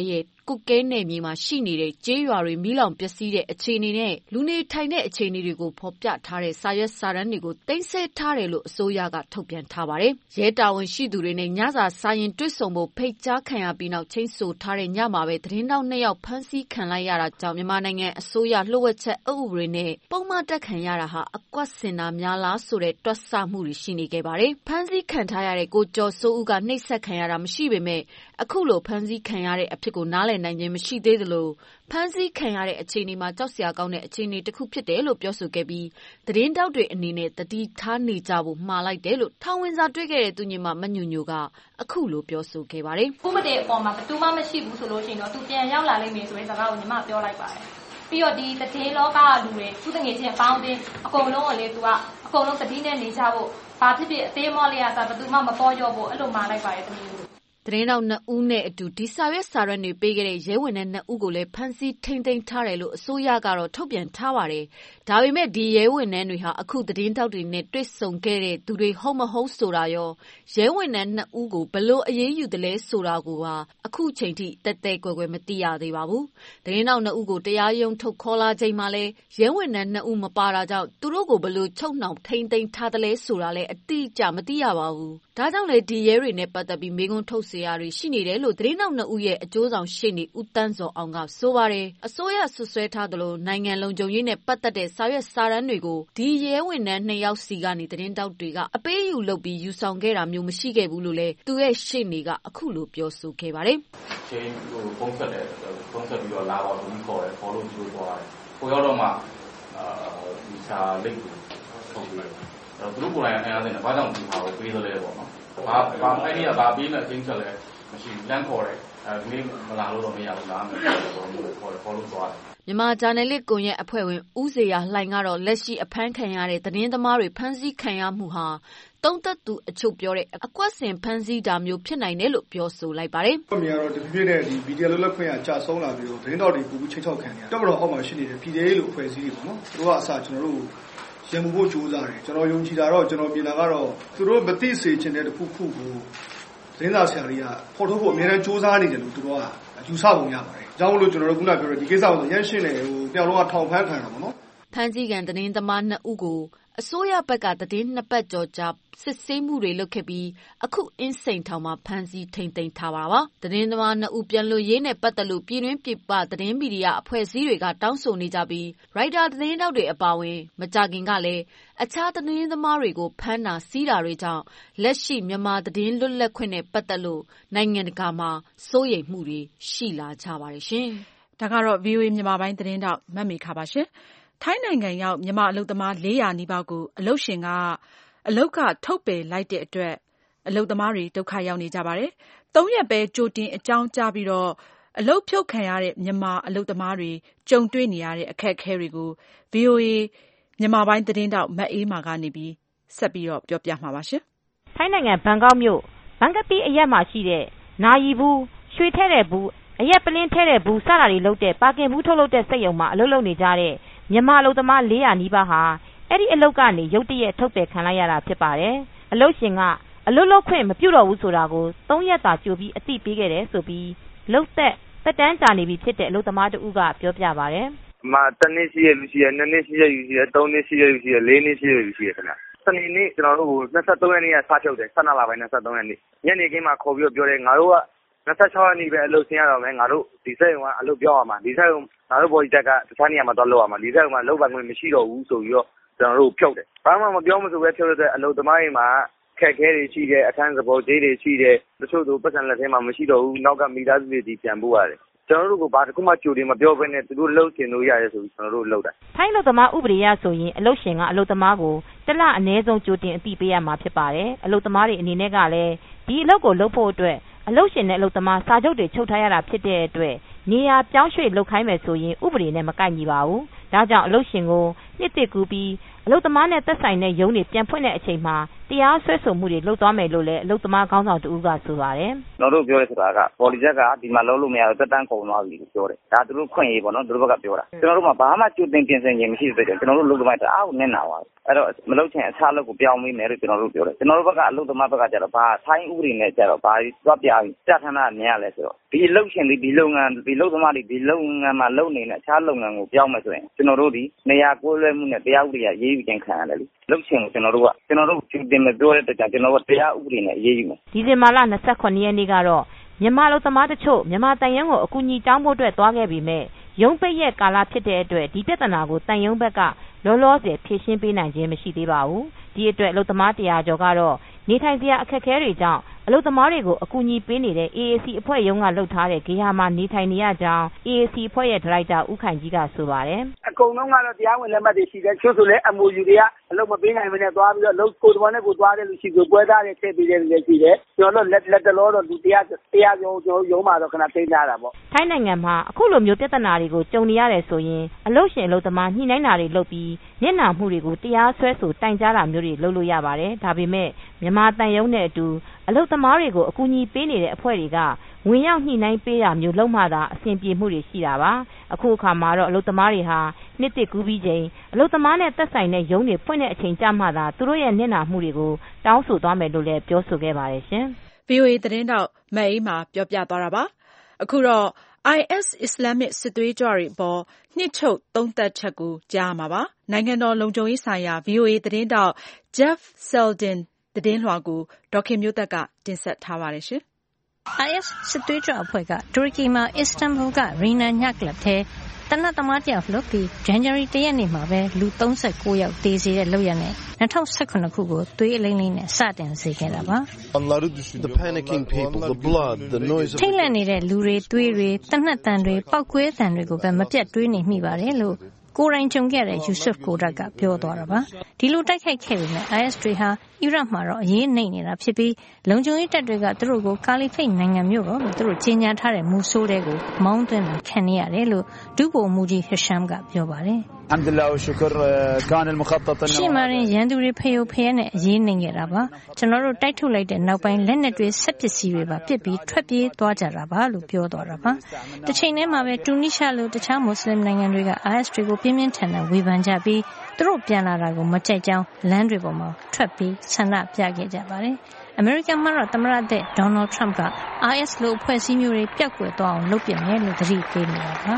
ကုတ်ကဲနယ်မြေမှာရှိနေတဲ့ကျေးရွာတွေမီးလောင်ပျက်စီးတဲ့အခြေအနေနဲ့လူနေထိုင်တဲ့အခြေအနေတွေကိုဖော်ပြထားတဲ့စာရွက်စာတမ်းတွေကိုသိမ်းဆည်းထားတယ်လို့အစိုးရကထုတ်ပြန်ထားပါတယ်။ရဲတာဝန်ရှိသူတွေနဲ့ညစာစားရင်တွေ့ဆုံဖို့ဖိတ်ကြားခံရပြီးနောက်ချင်းဆိုထားတဲ့ညမှာပဲသတင်းတောက်နှစ်ယောက်ဖမ်းဆီးခံလိုက်ရတာကြောင့်မြန်မာနိုင်ငံအစိုးရလှုပ်ဝက်ချက်အုပ်ဥပဒေနဲ့ပုံမှန်တက်ခံရတာဟာအကွက်စင်တာများလားဆိုတဲ့တွက်ဆမှုတွေရှိနေခဲ့ပါတယ်။ဖမ်းဆီးခံထားရတဲ့ကိုကျော်စိုးဦးကနှိပ်စက်ခံရတာမရှိပေမဲ့အခုလိုဖမ်းဆီးခံရတဲ့အဖြစ်ကိုနားလည်နိုင်ခြင်းမရှိသေးသလိုဖမ်းဆီးခံရတဲ့အခြေအနေမှာကြောက်စရာကောင်းတဲ့အခြေအနေတစ်ခုဖြစ်တယ်လို့ပြောဆိုခဲ့ပြီးသတင်းတောက်တွေအနေနဲ့တတိထားနေကြဖို့မှားလိုက်တယ်လို့ထောင်ဝင်စာတွေ့ခဲ့တဲ့သူညီမမညူညူကအခုလိုပြောဆိုခဲ့ပါတယ်။ဥပဒေအပေါ်မှာဘယ်သူမှမရှိဘူးဆိုလို့ရှိရင်တော့သူပြန်ရောက်လာလိမ့်မယ်ဆိုတဲ့စကားကိုညီမပြောလိုက်ပါတယ်။ပြီးတော့ဒီသတင်းလောကလူတွေသူတငယ်ချင်းပေါင်းတင်အကုန်လုံးကိုလေသူကအကုန်လုံးတတိနဲ့နေကြဖို့ဘာဖြစ်ဖြစ်အသေးမောလေးအစားဘယ်သူမှမပေါ်ရောဖို့အဲ့လိုမှားလိုက်ပါတယ်တမီးတို့သတင်းတောက်နှစ်ဦးနဲ့အတူဒီစာရွက်စာရွက်တွေပေးခဲ့တဲ့ရဲဝန်ထမ်းနှစ်ဦးကိုလည်းဖမ်းဆီးထိန်းသိမ်းထားတယ်လို့အစိုးရကတော့ထုတ်ပြန်ထားပါတယ်။ဒါပေမဲ့ဒီရဲဝန်ထမ်းတွေဟာအခုသတင်းတောက်တွေနဲ့တွေ့ဆုံခဲ့တဲ့သူတွေဟုတ်မဟုတ်ဆိုတာရောရဲဝန်ထမ်းနှစ်ဦးကိုဘလို့အရေးယူတယ်လဲဆိုတာကိုပါအခုချိန်ထိတက်တက်ကွယ်ကွယ်မသိရသေးပါဘူး။သတင်းတောက်နှစ်ဦးကိုတရားရုံးထုတ်ခေါ်လာချိန်မှာလည်းရဲဝန်ထမ်းနှစ်ဦးမပါတာကြောင့်သူတို့ကိုဘလို့ချုပ်နှောင်ထိန်းသိမ်းထားတယ်လဲဆိုတာလည်းအတိအကျမသိရပါဘူး။ဒါကြောင့်လေဒီရဲတွေနဲ့ပတ်သက်ပြီးမိကွန်းထုတ်စရာတွေရှိနေတယ်လို့သတင်းတောက်နှစ်ဦးရဲ့အကျိုးဆောင်ရှေ့နေဦးတန်းစောအောင်ကဆိုပါတယ်။အစိုးရဆွဆွဲထားသလိုနိုင်ငံလုံခြုံရေးနဲ့ပတ်သက်တဲ့စာရွက်စာတမ်းတွေကိုဒီရဲဝန်ထမ်းနှစ်ယောက်စီကနေသတင်းတောက်တွေကအပေးယူလုပ်ပြီးယူဆောင်ခဲ့တာမျိုးမရှိခဲ့ဘူးလို့လည်းသူရဲ့ရှေ့နေကအခုလိုပြောဆိုခဲ့ပါတယ်။ချင်းဟိုပုံဆက်တယ်ပုံဆက်ပြီးတော့လာတော့သူခေါ်တယ်ခေါ်လို့သူပြောတယ်။ကိုရောက်တော့မှအာဒီစာလိပ်ကိုထုတ်ပြီးတော့သူတို့ကိုယ်တိုင်အားရတယ်ဘာကြောင့်ဒီဟာကိုပေးသလဲပေါ့နော်။ဘာဘာအဲ့ဒီကဘာပေးမဲ့အချင်းချက်လဲမရှိလမ်းခေါ်တယ်အဲဒီနေ့မလာလို့တော့မရဘူးလားမယ်ဆိုတော့ခေါ်တယ်ခေါ်လို့သွားတယ်မြန်မာဂျာနယ်လစ်ကွန်ရက်အဖွဲ့ဝင်ဦးစေရလှိုင်ကတော့လက်ရှိအဖမ်းခံရတဲ့သတင်းသမားတွေဖမ်းဆီးခံရမှုဟာသုံးသက်သူအချို့ပြောတဲ့အကွက်စင်ဖမ်းဆီးတာမျိုးဖြစ်နိုင်တယ်လို့ပြောဆိုလိုက်ပါတယ်။အမြင်ကတော့ဒီပြည့်တဲ့ဒီဗီဒီယိုလွတ်လပ်ခွင့်ကကြာဆုံးလာပြီးတော့သတင်းတော်တွေပူပူချိတ်ချောက်ခံနေတယ်။တက်မတော်အောက်မှာရှိနေတဲ့ပြည်သေးလို့အဖွဲ့အစည်းတွေပေါ့နော်။သူတို့ကအစကျွန်တော်တို့ရန်မှုဖို့ကြိုးစားတယ်။ကျွန်တော်ယုံကြည်တာတော့ကျွန်တော်ပြည်လာကတော့သူတို့မသိစေချင်တဲ့တစ်ခုခုကိုသတင်းစာဆရာတွေကဖော်ထုတ်ဖို့အများနဲ့စူးစမ်းနေတယ်လို့သူတို့ကယူဆပုံရပါတယ်။အကြောင်းလို့ကျွန်တော်တို့ခုနပြောတဲ့ဒီကိစ္စကိုရန်ရှင်းတယ်ဟိုတယောက်လုံးကထောင်ဖမ်းခံတာပေါ့နော်။ဖမ်းဆီးခံသတင်းသမားနှစ်ဦးကိုအစိုးရဘက်ကသတင်းနှစ်ပတ်ကျော်ကြာစစ်ဆေးမှုတွေလုပ်ခဲ့ပြီးအခုအင်းစိန်ထောင်မှာဖမ်းဆီးထိန်သိမ်းထားပါပါ။သတင်းသမားနှစ်ဦးပြန်လွှတ်ရေးနဲ့ပတ်သက်လို့ပြည်တွင်းပြည်ပသတင်းမီဒီယာအဖွဲ့အစည်းတွေကတောင်းဆိုနေကြပြီးရိုက်တာသတင်းတောက်တွေအပါအဝင်မကြာခင်ကလည်းအခြားသတင်းသမားတွေကိုဖမ်းတာစီးတာတွေကြောင့်လက်ရှိမြန်မာသတင်းလွတ်လပ်ခွင့်နဲ့ပတ်သက်လို့နိုင်ငံတကာမှာစိုးရိမ်မှုတွေရှိလာကြပါတယ်ရှင်။ဒါကတော့ ဗွီအိုအေ မြန်မာပိုင်းသတင်းတောက်မမေခပါရှင်။ထိုင်းနိုင်ငံရောက်မြန်မာအလုပ်သမားလေးရာနီးပါးကိုအလုပ်ရှင်ကအလုပ်ကထုတ်ပယ်လိုက်တဲ့အတွက်အလုပ်သမားတွေဒုက္ခရောက်နေကြပါတယ်။သုံးရက်ပဲကြိုတင်အကြောင်းကြားပြီးတော့အလုပ်ဖြုတ်ခံရတဲ့မြန်မာအလုပ်သမားတွေကြုံတွေ့နေရတဲ့အခက်အခဲတွေကို ဗွီအိုအေ မြန်မာပိုင်းသတင်းတောက်မအေးမာကနေပြီးဆက်ပြီးတော့ပြောပြမှာပါရှင်။ထိုင်းနိုင်ငံဘန်ကောက်မြို့ဘန်ကပီအရက်မှာရှိတဲ့နာရီဘူးရွှေထဲတဲ့ဘူးအရက်ပလင်းထဲတဲ့ဘူးစတာတွေလုပ်တဲ့ပါကင်ဘူးထုတ်လုပ်တဲ့စက်ရုံမှာအလုပ်လုပ်နေကြတဲ့မြန်မာအလုပ်သမားလေးရာနီးပါးဟာအဲ့ဒီအလုပ်ကနေရုတ်တရက်ထုတ်ပယ်ခံလိုက်ရတာဖြစ်ပါတယ်။အလုပ်ရှင်ကအလုပ်လုပ်ခွင့်မပြုတော့ဘူးဆိုတာကိုသုံးရက်သာကြိုပြီးအသိပေးခဲ့တယ်ဆိုပြီးလုပ်သက်သက်တမ်းကြာနေပြီဖြစ်တဲ့အလုပ်သမားတဦးကပြောပြပါတယ်။အမတနည်းရှိရလူရှိရနှစ်နှစ်ရှိရလူရှိရသုံးနှစ်ရှိရလူရှိရလေးနှစ်ရှိရလူရှိရခဏ။စနေနေ့ကျွန်တော်တို့ကို၂၃ရက်နေ့ကစထုတ်တယ်၁၂လပိုင်း၂၃ရက်နေ့ညနေခင်းမှာခေါ်ပြီးတော့ပြောတယ်ငါတို့က၂၆ရက်နေ့ပဲအလုပ်ဆင်းရတော့မယ်ငါတို့ဒီစက်ရုံကအလုပ်ပြောင်းရမှာဒီစက်ရုံငါတို့ဘော်ဒီတက်ကတခြားနေရာမှာတော့လုပ်ရမှာဒီစက်ရုံမှာလုပ်ပိုင်ခွင့်မရှိတော့ဘူးဆိုပြီးတော့ကျွန်တော်တို့ဖြုတ်တယ်ဘာမှမပြောမဆိုပဲဖြုတ်တဲ့အလုပ်သမားတွေမှာခက်ခဲတွေရှိတယ်အခန်းစပေါ်သေးတွေရှိတယ်တချို့တို့ပတ်စံလက်ထဲမှာမရှိတော့ဘူးနောက်ကမိသားစုတွေဒီပြန်ပို့ရတယ်ကျွန်တော်တို့ကဘာတစ်ခုမှကြိုတင်မပြောဘဲနဲ့သူတို့လှုပ်ရှင်လို့ရတယ်ဆိုပြီးကျွန်တော်တို့လှုပ်တာထိုင်းအလုပ်သမားဥပဒေအရဆိုရင်အလုပ်ရှင်ကအလုပ်သမားကိုတစ်လအနည်းဆုံးကြိုတင်အသိပေးရမှာဖြစ်ပါတယ်အလုပ်သမားတွေအနေနဲ့ကလည်းဒီအလုပ်ကိုလုပ်ဖို့အတွက်အလုပ်ရှင်နဲ့အလုပ်သမားစာချုပ်တွေချုပ်ထားရတာဖြစ်တဲ့အတွက်နေရာပြောင်းရွှေ့လုပ်ခိုင်းမယ်ဆိုရင်ဥပဒေနဲ့မကိုက်ညီပါဘူးဒါကြောင့်အလုပ်ရှင်ကိုနှစ်တစ်ကူပြီးအလုပ်သမားနဲ့သက်ဆိုင်တဲ့ရုံးတွေပြန်ဖွင့်တဲ့အချိန်မှာတရားစွဲဆိုမှုတွေလုပ်သွားမယ်လို့လည်းအလုပ်သမားခေါင်းဆောင်တဦးကဆိုပါတယ်။ကျွန်တော်တို့ပြောရဆိုတာကပေါ်လီချက်ကဒီမှာလုံးလို့မရတော့တက်တန်းကုန်သွားပြီလို့ပြောတယ်။ဒါသူတို့ခွင့်ရေးပေါ့နော်သူတို့ဘက်ကပြောတာ။ကျွန်တော်တို့မှာဘာမှကြိုတင်ပြင်ဆင်ခြင်းမရှိတဲ့အတွက်ကျွန်တော်တို့လုပ်သမားတအားကိုနစ်နာပါဘူး။အဲ့တော့မလုပ်ချင်အခြားလုပ်ကိုပြောင်းပေးမယ်လို့ကျွန်တော်တို့ပြောတယ်။ကျွန်တော်တို့ဘက်ကအလုပ်သမားဘက်ကကျတော့ဘာထိုင်းဥပဒေနဲ့ကျတော့ဘာသွားပြပြီးစထနာမြင်ရလဲဆိုတော့ဒီလုပ်ရှင်ဒီဒီလုပ်ငန်းဒီလုပ်သမားတွေဒီလုပ်ငန်းမှာလုပ်နေတဲ့အခြားလုပ်ငန်းကိုပြောင်းမယ်ဆိုရင်ကျွန်တော်တို့ဒီနေရာကိုလွဲမှုနဲ့တရားဥပဒေအရေးယူခြင်းခံရတယ်လေ။လုပ်ရှင်ကိုကျွန်တော်တို့ကကျွန်တော်တို့ကြိုတင်မပြောတဲ့အတွက်ကြောင့်ကျွန်တော်တို့တရားဥပဒေနဲ့အရေးယူမယ်။ဒီဇင်ဘာလ၂၇ရက်နေ့ကတော့မြန်မာအလုပ်သမားတချို့မြန်မာတန်ယုံကိုအကူအညီတောင်းဖို့အတွက်သွားခဲ့ပြီးမြဲရုံးပိတ်ရက်ကာလဖြစ်တဲ့အတွက်ဒီပြဿနာကိုတန်ယုံဘက်ကလောလောဆယ်ဖြေရှင်းပေးနိုင်ခြင်းမရှိသေးပါဘူး။ဒီအတွက်အလုပ်သမားတရားကျော်ကတော့နေထိုင်စရာအခက်အခဲတွေကြောင့်အလုပ်သမားတွေကိုအကူအညီပေးနေတဲ့ အေ အေ စီ အဖွဲ့ရုံးကလှုပ်ထားတဲ့ဂေဟာမှာနေထိုင်နေရကြောင်း အေ အေ စီ အဖွဲ့ရဲ့ဒါရိုက်တာဦးခိုင်ကြီးကဆိုပါတယ်။အကုန်လုံးကတော့တရားဝင်လက်မှတ်တွေရှိတယ်။ချို့ဆိုလည်း အမ် အို ယူ တွေကအလုပ်မပေးနိုင်ဘဲနဲ့သွားပြီးတော့လုပ်ကိုယ်တော်နဲ့ကိုသွားတဲ့လူရှိကိုပွဲသားတွေထည့်ပေးတဲ့လူတွေရှိတယ်။ကျွန်တော်တို့လက်လက်တလောတော့လူတရားတရားရုံးကျွန်တော်ရုံးမှာတော့ခဏသိမ်းထားတာပေါ့။ထိုင်းနိုင်ငံမှာအခုလိုမျိုးပြဿနာတွေကိုကြုံနေရတယ်ဆိုရင်အလုပ်ရှင်အလုပ်သမားညှိနှိုင်းတာတွေလုပ်ပြီးမျက်နှာမှုတွေကိုတရားစွဲဆိုတိုင်ကြားတာမျိုးတွေလုပ်လို့ရပါတယ်။ဒါပေမဲ့မြန်မာတန်ယုံနဲ့အတူအလုပ်သမားတွေကိုအကူအညီပေးနေတဲ့အဖွဲ့တွေကဝင်ရောက်ညှိနှိုင်းပေးတာမျိုးလုပ်မှသာအဆင်ပြေမှုတွေရှိတာပါအခုအခါမှာတော့အလုပ်သမားတွေဟာနှစ်တစ်ကူးပြီးချိန်အလုပ်သမားနဲ့သက်ဆိုင်တဲ့ရုံးတွေဖွင့်တဲ့အချိန်ကြမှသာသူတို့ရဲ့နစ်နာမှုတွေကိုတောင်းဆိုသွားမယ်လို့လည်းပြောဆိုခဲ့ပါတယ်ရှင်။ ဗွီအိုအေ သတင်းတောက်မအေးမာပြောပြသွားတာပါအခုတော့ အိုင်အက်စ် အစ္စလာမစ်စစ်သွေးကြွတွေအပေါ်နှစ်ချုပ်သုံးသပ်ချက်ကိုကြားမှာပါနိုင်ငံတော်လုံခြုံရေးဆိုင်ရာ ဗွီအိုအေသတင်းတောက် Jeff Seldin သတင်းလွှာကိုဒေါ်ခင်မျိုးသက်ကတင်ဆက်ထားပါတယ်ရှင်။ အိုင်အက်စ် စစ်သွေးကြွအဖွဲ့ကတူရကီမှာအစ္စတန်ဘူလ်ကရီနာညကလပ်ထဲတနတ်သမားတယောက်လွတ်ပြီးဇန်နဝါရီလရက်နေ့မှာပဲလူသုံးဆယ့်ကိုးယောက်သေစေတဲ့လုပ်ရနဲ့၂၀၁၇ခုကိုသွေးအလိမ့်လိမ့်နဲ့စတင်စေခဲ့တာပါထိတ်လန့်နေတဲ့လူတွေသွေးတွေတနတ်တန်တွေပောက်ကွဲတန်တွေကိုပဲမပြတ်တွေးနေမိပါတယ်လို့ကိုယ်တိုင်ကြုံခဲ့တဲ့ယူဆွတ်ကိုဒတ်ကပြောသွားတာပါဒီလိုတိုက်ခိုက်ခဲ့ပေမဲ့ အိုင်အက်စ် တွေဟာအီရတ်မှာတော့အရေးနှိမ့်နေတာဖြစ်ပြီးလုံခြုံရေးတပ်တွေကသူတို့ကိုကာလီဖိတ်နိုင်ငံမျိုးတော့လို့သူတို့ကြီးညာထားတဲ့မူဆိုးတွေကိုမောင်းသွင်းတာခံနေရတယ်လို့ဒုဗိုလ်မှူးကြီးဟရှမ်ကပြောပါတယ်ရှင်းမရင်ရန်သူတွေဖျို့ဖျဲနဲ့အရေးနှိမ့်ခဲ့တာပါကျွန်တော်တို့တိုက်ထုတ်လိုက်တဲ့နောက်ပိုင်းလက်နက်တွေဆက်ပစ္စည်းတွေပါပစ်ပြီးထွက်ပြေးသွားကြတာပါလို့ပြောသွားတာပါတစ်ချိန်တည်းမှာပဲတူနီးရှားလိုတခြားမွတ်စလင်နိုင်ငံတွေက အိုင်အက်စ် တွေကိုပြင်းပြင်းထန်ထန်ဝေဖန်ကြပြီးသူတို့ပြန်လာတာကိုမကြိုက်ကြောင်းလမ်းတွေပေါ်မှာထွက်ပြီးဆန္ဒပြခဲ့ကြပါတယ်အမေရိကန်မှာတော့သမ္မတသစ်ဒေါ်နယ်ထရမ့်က အိုင်အက်စ် လိုအဖွဲ့အစည်းမျိုးတွေပျောက်ကွယ်သွားအောင်လုပ်ပြမယ်လို့သတိပေးနေတာပါ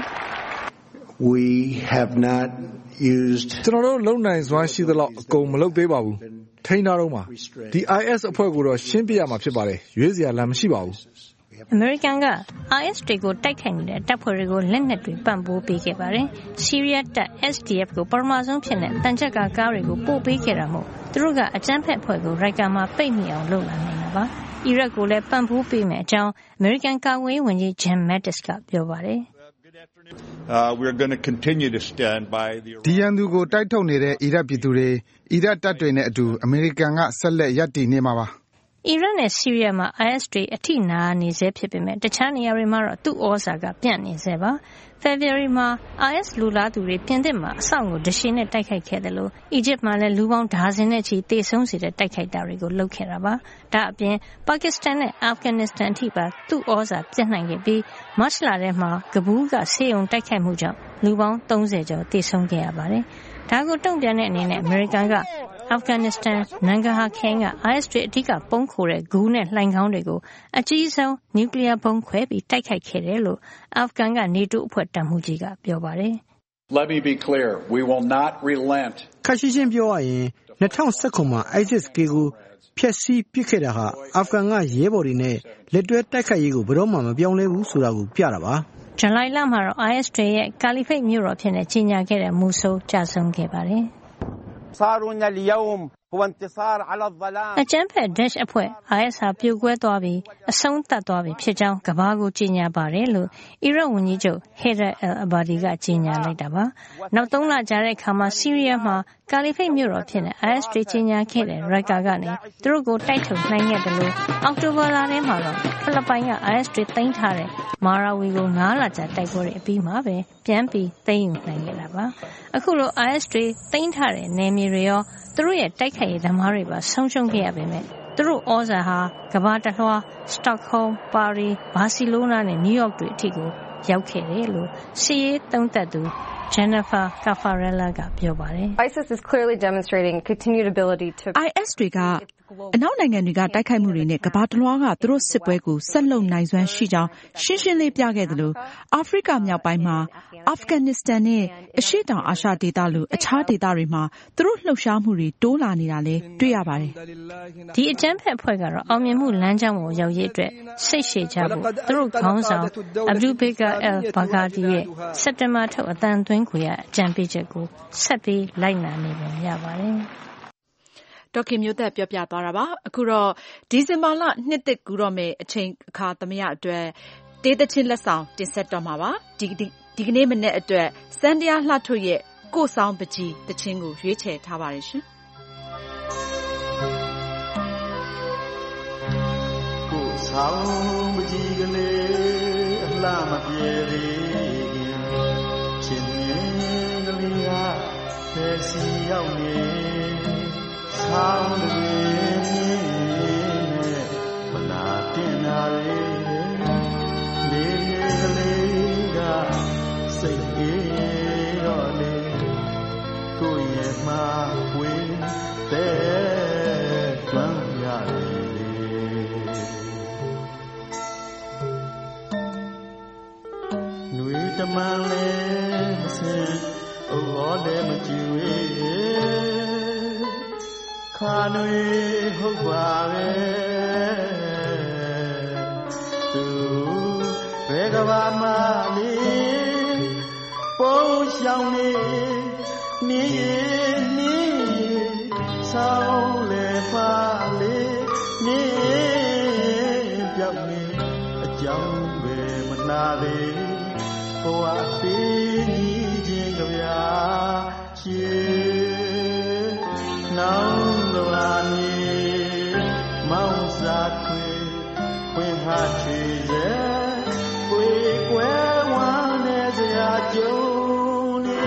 We have not used ကျွန်တော်တို့လုံနိုင်စွမ်းရှိသလောက်အကုန်မလုပ်သေးပါဘူးထိန်းထားတော့မှာဒီ အိုင်အက်စ် အဖွဲ့ကိုတော့ရှင်းပြရမှာဖြစ်ပါတယ်ရွေးစရာလမ်းမရှိပါဘူးအမေရိကန်က အိုင်အက်စ် တွေကိုတိုက်ခိုက်နေတဲ့တပ်ဖွဲ့တွေကိုလက်နက်တွေပံ့ပိုးပေးခဲ့ပါတယ်ဆီးရီးယားတပ် အက်စ် ဒီ အက်ဖ် ကိုပထမဆုံးဖြစ်တဲ့တန်ချက်ကာကားတွေကိုပို့ပေးခဲ့တာမို့သူတို့ကအကြမ်းဖက်အဖွဲ့ကိုရိုက်ကာမှာပိတ်မိအောင်လုပ်လာနေတာပါအီရတ်ကိုလည်းပံ့ပိုးပေးမယ်အကြောင်းအမေရိကန်ကာကွယ်ရေးဝန်ကြီးဂျင်မက်တစ်ကပြောပါတယ် Uh, we're going to continue to stand by the ဒီရန်သူကိုတိုက်ထုတ်နေတဲ့အီရတ်ပြည်သူတွေအီရတ်တပ်တွေနဲ့အတူအမေရိကန်ကဆက်လက်ရပ်တည်နေမှာပါအီရတ်နဲ့ဆီးရီးယားမှာ အိုင်အက်စ် တွေအထိနာနေဆဲဖြစ်ပေမဲ့တခြားနေရာတွေမှာတော့သူ့ဩဇာကပြန့်နေဆဲပါဖေဖော်ဝါရီမှာ အိုင်အက်စ် လူလားသူတွေပြင်သစ်မှာအဆောင်ကိုဒရှင်းနဲ့တိုက်ခိုက်ခဲ့တယ်လို့အီဂျစ်မှာလည်းလူပေါင်းဒါဇင်နဲ့ချီတေဆုံးစေတဲ့တိုက်ခိုက်တာတွေကိုလုပ်ခဲ့တာပါဒါအပြင်ပါကစ္စတန်နဲ့အာဖဂန်နစ္စတန်အထိပါသူ့ဩဇာပြန့်နှံ့ခဲ့ပြီးမတ်လထဲမှာကဘူးကဆေးရုံတိုက်ခိုက်မှုကြောင့်လူပေါင်းသုံးဆယ်ကျော်တေဆုံးခဲ့ရပါတယ်ဒါကိုတုံ့ပြန်တဲ့အနေနဲ့အမေရိကန်ကအာဖဂန်နစ္စတန်နန်ဂဟာခင်းက အိုင်အက်စ် တွေအဓိကပုံခိုတဲ့ဂူနဲ့လှိုင်ခေါင်းတွေကိုအကြီးဆုံးနျူကလ িয়ার ဘုံခွဲပြီးတိုက်ခိုက်ခဲ့တယ်လို့အာဖဂန်ကနေတိုးအဖွဲ့တပ်မှူးကြီးကပြောပါတယ် Let me be clear we will not relent ခက်ရှင်းရှင်းပြောရရင်၂၀၁၇မှာ အိုက်အက်စ် ကိုဖျက်ဆီးပစ်ခဲ့တာဟာအာဖဂန်ကရဲဘော်တွေနဲ့လက်တွဲတိုက်ခိုက်ရေးကိုဘယ်တော့မှမပြောင်းလဲဘူးဆိုတာကိုပြတာပါဇူလိုင်လမှာတော့ အိုင်အက်စ် တွေရဲ့ကာလီဖိတ်မြို့တော်ဖြစ်နေကြီးညာခဲ့တဲ့မူဆိုးကျဆုံးခဲ့ပါတယ်အကျန်းဖက်ဒက်ရှ်အဖွဲ့ အိုင်အက်စ် ဟာပြိုကွဲသွားပြီးအဆုံးသတ်သွားပြီဖြစ်ကြောင်းကမ္ဘာကိုကြီးညာပါတယ်လို့အီရတ်ဝန်ကြီးချုပ်ဟေဒါအယ်အဘာဒီကကြီးညာလိုက်တာပါနောက်သုံးလကြာတဲ့အခါမှာဆီးရီးယားမှာကာလီဖိတ်မြို့တော်ဖြစ်နေ အိုင်အက်စ် တွေကြီးညာခဲ့တဲ့ရိုက်ကာကနေသူတို့ကိုတိုက်ထုတ်နိုင်ခဲ့တယ်လို့အောက်တိုဘာလထဲမှာတော့ကဖိလစ်ပိုင်က အိုင်အက်စ် တွေသိမ်းထားတဲ့မာရာဝီကိုငါးလကြာတိုက်ပွဲတွေအပြီးမှာပဲပြန်ပြီးသိမ်းယူနိုင်ခဲ့တာပါ။အခုလို အိုင်အက်စ် တွေသိမ်းထားတဲ့နယ်မြေတွေရောသူတို့ရဲ့တိုက်ခိုက်ရေးသမားတွေပါဆုံးရှုံးခဲ့ရပေမဲ့သူတို့ဩဇာဟာကမ္ဘာတစ်လွှားစတော့ဟုမ်း၊ပါရီ၊ဘာစီလိုနာနဲ့နယူးယောက်တွေအထိကိုရောက်ခဲ့တယ်လို့စစ်ရေးသုံးသပ်သူJennifer Caffarella ကပြောပါတယ်။ ISIS is clearly demonstrating continued ability to အိုင်အက်စ် တွေကအနောက်နိုင်ငံတွေကတိုက်ခိုက်မှုတွေနဲ့ကမ္ဘာတစ်လွှားကသူတို့စစ်ပွဲကိုဆက်လုပ်နိုင်စွမ်းရှိကြောင်းရှင်းရှင်းလေးပြခဲ့တယ်လို့အာဖရိကမြောက်ပိုင်းမှာအာဖဂန်နစ္စတန်နဲ့အရှေ့တောင်အာရှဒေသလိုအခြားဒေသတွေမှာသူတို့လှုပ်ရှားမှုတွေတိုးလာနေတာလည်းတွေ့ရပါတယ်။ဒီအကြမ်းဖက်အဖွဲ့ကတော့အောင်မြင်မှုလမ်းကြောင်းကိုရောက်ရေးအတွက်စိတ်ရှည်ကြဖို့သူတို့ခေါင်းဆောင် Abu Bakr al-Baghdadi ရဲ့စက်တင်ဘာထုတ်အသံသွင်းခွေရအကြံပေးချက်ကိုဆက်ပြီးလိုက်နာနေပုံရပါတယ်။ဒေါက်ခင်မျိုးသက်ပြောပြသွားတာပါအခုတော့ဒီဇင်ဘာလနှစ်သစ်ကူတော့မယ်အချိန်အခါသမယအတွက်တေးသချင်းလက်ဆောင်တင်ဆက်တော့မှာပါဒီဒီကနေ့မနေ့အတွက်စံတရားလှထုတ်ရဲ့ကိုဆောင်ပကြီးသချင်းကိုရွေးချယ်ထားပါတယ်ရှင်ကိုဆောင်ပကြီးကလေးအလှမပြေသေးခင်ချင်းကလေးကဖယ်စီရောက်နေဆောင်းတွေနဲ့မနာတင်တာတွေလေးလေးကလေးကစိတ်အေးတော့လေကိုယ့်ရဲ့မှာဝေးတဲ့ကျွမ်းရတယ်ຫນွေတမန်လေးမစင်အိုးတော်လည်းမကြည့်ဝေးခါနွေဟုတ်ပါပဲသူဘယ်ကဘာမှလေးပုံရှောင်းနေနေနေဆောင်းလေပါလေနေပြောက်နေအကြောင်းပဲမနာသေးဘဝသေးကြီးခြင်းကြဗျာရှေနောင်လာနေမောင်စားခွေခွင်ဟာချွေစေပွေကွယ်ဝမ်းနဲ့စရာကြုံနေ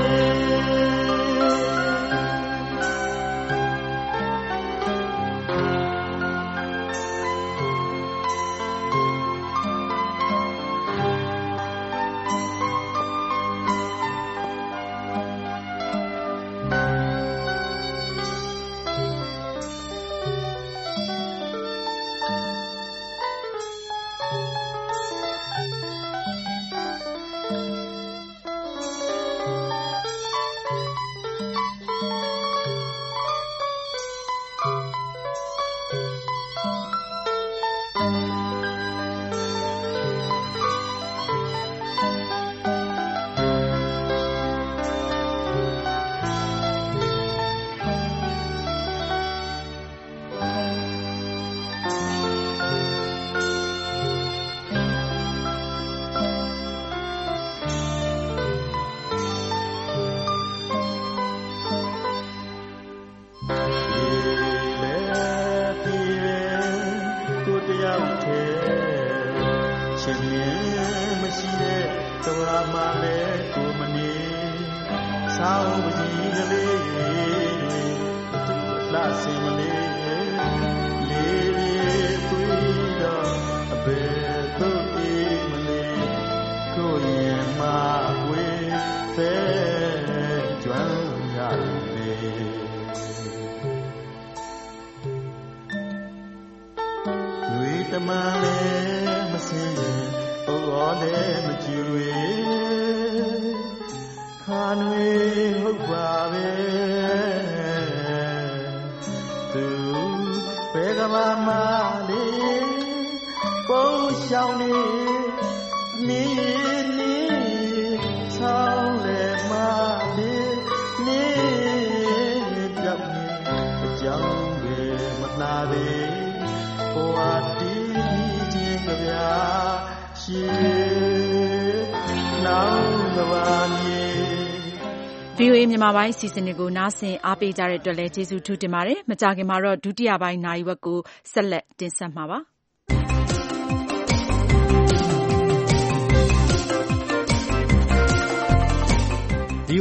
ဗွီအိုအေ မြန်မာပိုင်းအစီအစဉ်တွေကိုနားဆင်အားပေးကြတဲ့အတွက်လည်းကျေးဇူးထူးတင်ပါတယ်။မကြာခင်မှာတော့ဒုတိယပိုင်းနာရီဝက်ကိုဆက်လက်တင်ဆက်မှာပါ။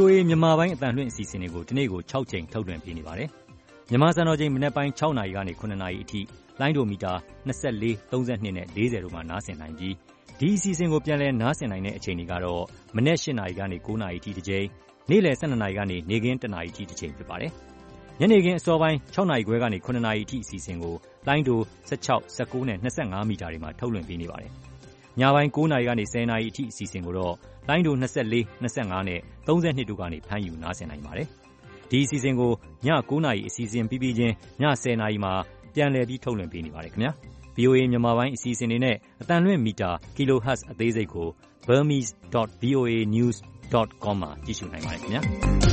A မြန်မာပိုင်းအသံလွှင့်အစီအစဉ်တွေကိုဒီနေ့ကို၆ချိန်ထုတ်လွှင့်ပေးနေပါတယ်။မြန်မာစံတော်ချိန်မနက်ပိုင်း၆နာရီကနေ၇နာရီအထိလိုင်းဒိုမီတာ၂၄၊၃၂နဲ့၄၀တို့မှာနားဆင်နိုင်ပြီးဒီအစီအစဉ်ကိုပြန်လည်နားဆင်နိုင်တဲ့အချိန်တွေကတော့မနက်၈နာရီကနေ၉နာရီအထိတစ်ချိန်နေ့လယ်၁၂နာရီကနေနေ့ခင်း၁နာရီအထိတစ်ချိန်ဖြစ်ပါတယ်။ညနေခင်းအစောပိုင်း၆နာရီခွဲကနေ၇နာရီအထိအစီအစဉ်ကိုလိုင်းဒို၁၆၊၁၉နဲ့၂၅မီတာတွေမှာထုတ်လွှင့်ပေးနေပါတယ်။ညပိုင်း၉နာရီကနေ၁၀နာရီအထိအစီအစဉ်ကိုတော့လိုင်းဒို၂၄၊၂၅နဲ့၃၂တို့ကနေဖမ်းယူနားဆင်နိုင်ပါတယ်။ဒီအစီအစဉ်ကိုည၉နာရီအစီအစဉ်ပြီးပြီးချင်းည၁၀နာရီမှာပြန်လည်ပြီးထုတ်လွှင့်ပေးနေပါတယ်ခင်ဗျာ။ V O A မြန်မာပိုင်းအစီအစဉ်တွေနဲ့အသံလွှင့်မီတာ kilohertz အသေးစိတ်ကို burmese dot v o a news dot com မှာကြည့်ရှုနိုင်ပါတယ်ခင်ဗျာ။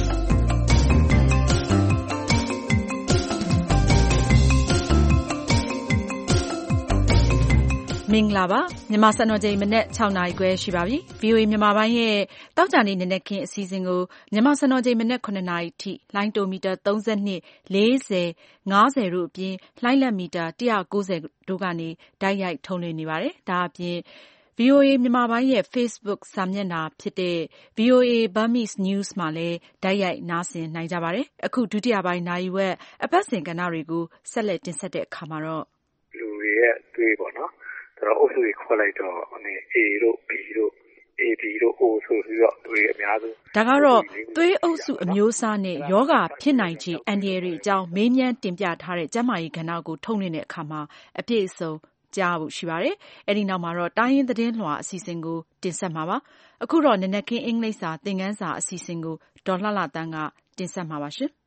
မင်္ဂလာပါမြန်မာစံတော်ချိန်မနက်၆နာရီခွဲရှိပါပြီ။ V O A မြန်မာပိုင်းရဲ့တောက်ကြနေ့နနက်ခင်းအစီအစဉ်ကိုမြန်မာစံတော်ချိန်မနက်၇နာရီထိလိုင်းတိုမီတာ၃၂၊၄၀၊၅၀တို့အပြင်လှိုင်းလက်မီတာ၁၉၀တို့ကနေတိုက်ရိုက်ထုတ်လွှင့်နေပါတယ်။ဒါအပြင် V O A မြန်မာပိုင်းရဲ့ Facebook စာမျက်နှာဖြစ်တဲ့ V O A Burmese News မှာလည်းတိုက်ရိုက်နားဆင်နိုင်ကြပါတယ်။အခုဒုတိယပိုင်းနာရီဝက်အပတ်စဉ်ကဏ္ဍတွေကိုဆက်လက်တင်ဆက်တဲ့အခါမှာတော့လူတွေရဲ့အတွေ့ပေါ့နော်ဆိုတော့အုပ်စုကြီးခွဲလိုက်တော့ A တို့ B တို့ A B တို့ O ဆိုပြီးတော့တွေအများစုဒါကတော့သွေးအုပ်စုအမျိုးအစားနဲ့ယောဂဖြစ်နိုင်ခြေအန္တရာယ်တွေအကြောင်းမေးမြန်းတင်ပြထားတဲ့ကျန်းမာရေးကဏ္ဍကိုထုတ်လွှင့်တဲ့အခါမှာအပြည့်အစုံကြားဖို့ရှိပါတယ်။အဲဒီနောက်မှာတော့တိုင်းရင်းသတင်းလွှာအစီအစဉ်ကိုတင်ဆက်မှာပါ။အခုတော့နနက်ခင်းအင်္ဂလိပ်စာသင်ခန်းစာအစီအစဉ်ကိုဒေါ်လှလှသန်းကတင်ဆက်မှာပါရှင်။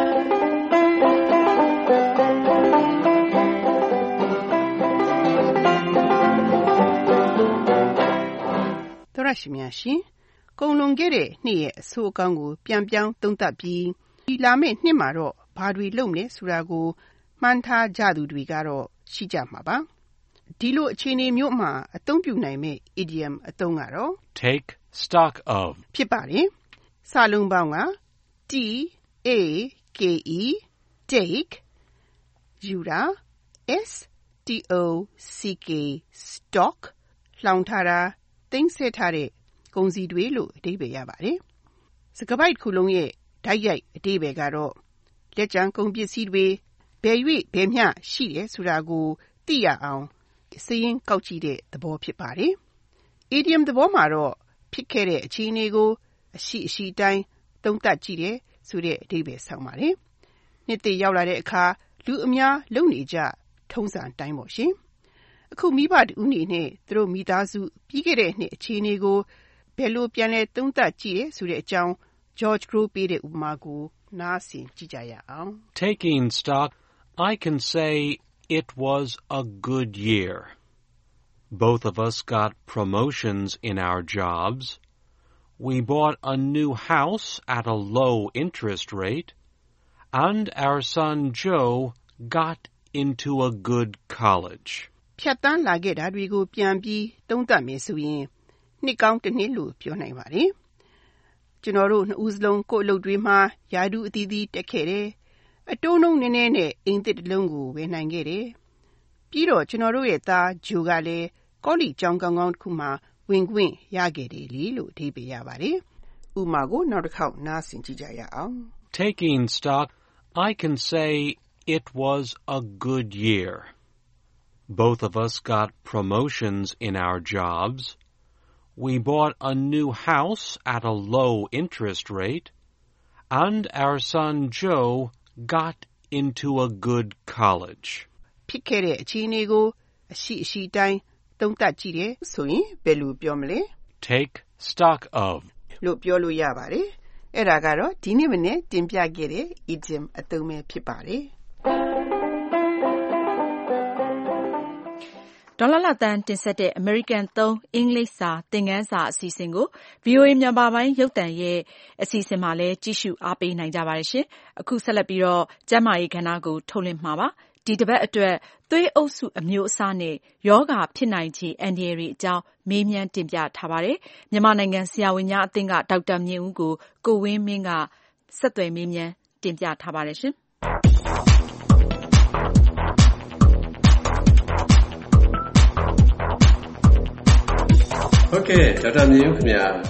သောရရှိများရှင်ကုံလွန်ခဲ့တဲ့နှစ်ရဲ့အဆိုးအကောင်းကိုပြန်ပြောင်းသုံးသပ်ပြီးဒီလာမယ့်နှစ်မှာတော့ဘာတွေလုပ်မလဲဆိုတာကိုမှန်းထားကြသူတွေကတော့ရှိကြမှာပါဒီလိုအခြေအနေမျိုးမှာအသုံးပြုနိုင်မယ့် idiom အသုံးကတော့ take stock of ဖြစ်ပါတယ်စာလုံးပေါင်းက T A K E take ယူတာ S T O C K stock လှောင်ထားတာသိမ်းဆည်းထားတဲ့ကုန်စည်တွေလို့အဓိပ္ပာယ်ရပါတယ်။စကားပိုက်ခုလုံးရဲ့ဓာတ်ရိုက်အဓိပ္ပာယ်ကတော့လက်ကျန်ကုန်ပစ္စည်းတွေဘယ်၍ဘယ်မျှရှိတယ်ဆိုတာကိုသိရအောင်စည်ရင်းကောက်ကြည့်တဲ့သဘောဖြစ်ပါတယ်။ idiom သဘောမှာတော့ဖြစ်ခဲ့တဲ့အခြေအနေကိုအရှိအရှိတိုင်းသုံးသပ်ကြည့်တယ်ဆိုတဲ့အဓိပ္ပာယ်ဆောင်ပါတယ်။နှစ်သိရောက်လာတဲ့အခါလူအများလုံနေကြထုံးစံတိုင်းပေါ့ရှင်။အခုမိဘတူအနေနဲ့သူတို့မိသားစုပြီးခဲ့တဲ့နှစ်အခြေအနေကိုဘယ်လိုပြန်လဲသုံးသပ်ကြည့်ရဲဆိုတဲ့အကြောင်း George Crow ပေးတဲ့ဥပမာကိုနားဆင်ကြည့်ကြရအောင် Taking stock, I can say it was a good year. Both of us got promotions in our jobs. We bought a new house at a low interest rate. And our son Joe got into a good college. ဖြတ်တန်းလာခဲ့တာတွေကိုပြန်ပြီးသုံးသပ်မယ်ဆိုရင်နှစ်ကောင်းတစ်နှစ်လို့ပြောနိုင်ပါတယ်။ကျွန်တော်တို့နှစ်ဦးစလုံးကိုယ်အလုပ်တွေမှာယာဒူအသီးသီးတက်ခဲ့တယ်။အတိုးနှုန်းနည်းနည်းနဲ့အိမ်သစ်တစ်လုံးကိုဝယ်နိုင်ခဲ့တယ်။ပြီးတော့ကျွန်တော်တို့ရဲ့သားဂျိုကလည်းကောလိပ်ကျောင်းကောင်းကောင်းတစ်ခုမှာဝင်ခွင့်ရခဲ့တယ်လေလို့အဓိပ္ပာယ်ရပါတယ်။ဥပမာကိုနောက်တစ်ခေါက်နားဆင်ကြည့်ကြရအောင် Taking stock, I can say it was a good year.Both of us got promotions in our jobs. We bought a new house at a low interest rate. And our son Joe got into a good college. ဖြစ်ခဲ့တဲ့အခြေအနေကိုအရှိအရှိတိုင်းသုံးသပ်ကြည့်တယ်ဆိုရင်ဘယ်လိုပြောမလဲ Take stock of လို့ပြောလို့ရပါတယ်။အဲ့ဒါကတော့ဒီနေ့မနေ့တင်ပြခဲ့တဲ့ idiom အသုံးပဲဖြစ်ပါတယ်။ဒေါ်လာလာတန်တင်ဆက်တဲ့ American သုံးအင်္ဂလိပ်စာသင်ခန်းစာအစီအစဉ်ကို V O A မြန်မာပိုင်းရုပ်သံရဲ့အစီအစဉ်မှာလည်းကြည့်ရှုအားပေးနိုင်ကြပါတယ်ရှင်။အခုဆက်လက်ပြီးတော့ကျန်းမာရေးကဏ္ဍကိုထုတ်လွှင့်မှာပါ။ဒီတစ်ပတ်အတွက်သွေးအုပ်စုအမျိုးအစားနဲ့ယောဂဖြစ်နိုင်ခြေအန္တရာယ်တွေအကြောင်းမေးမြန်းတင်ပြထားပါတယ်။မြန်မာနိုင်ငံဆရာဝန်များအသင်းကဒေါက်တာမြင့်ဦးကိုကိုဝင်းမင်းကဆက်သွယ်မေးမြန်းတင်ပြထားပါတယ်ရှင်။ဟုတ်ကဲ့ဒေါက်တာမြင့်ဦးခင်ဗျာ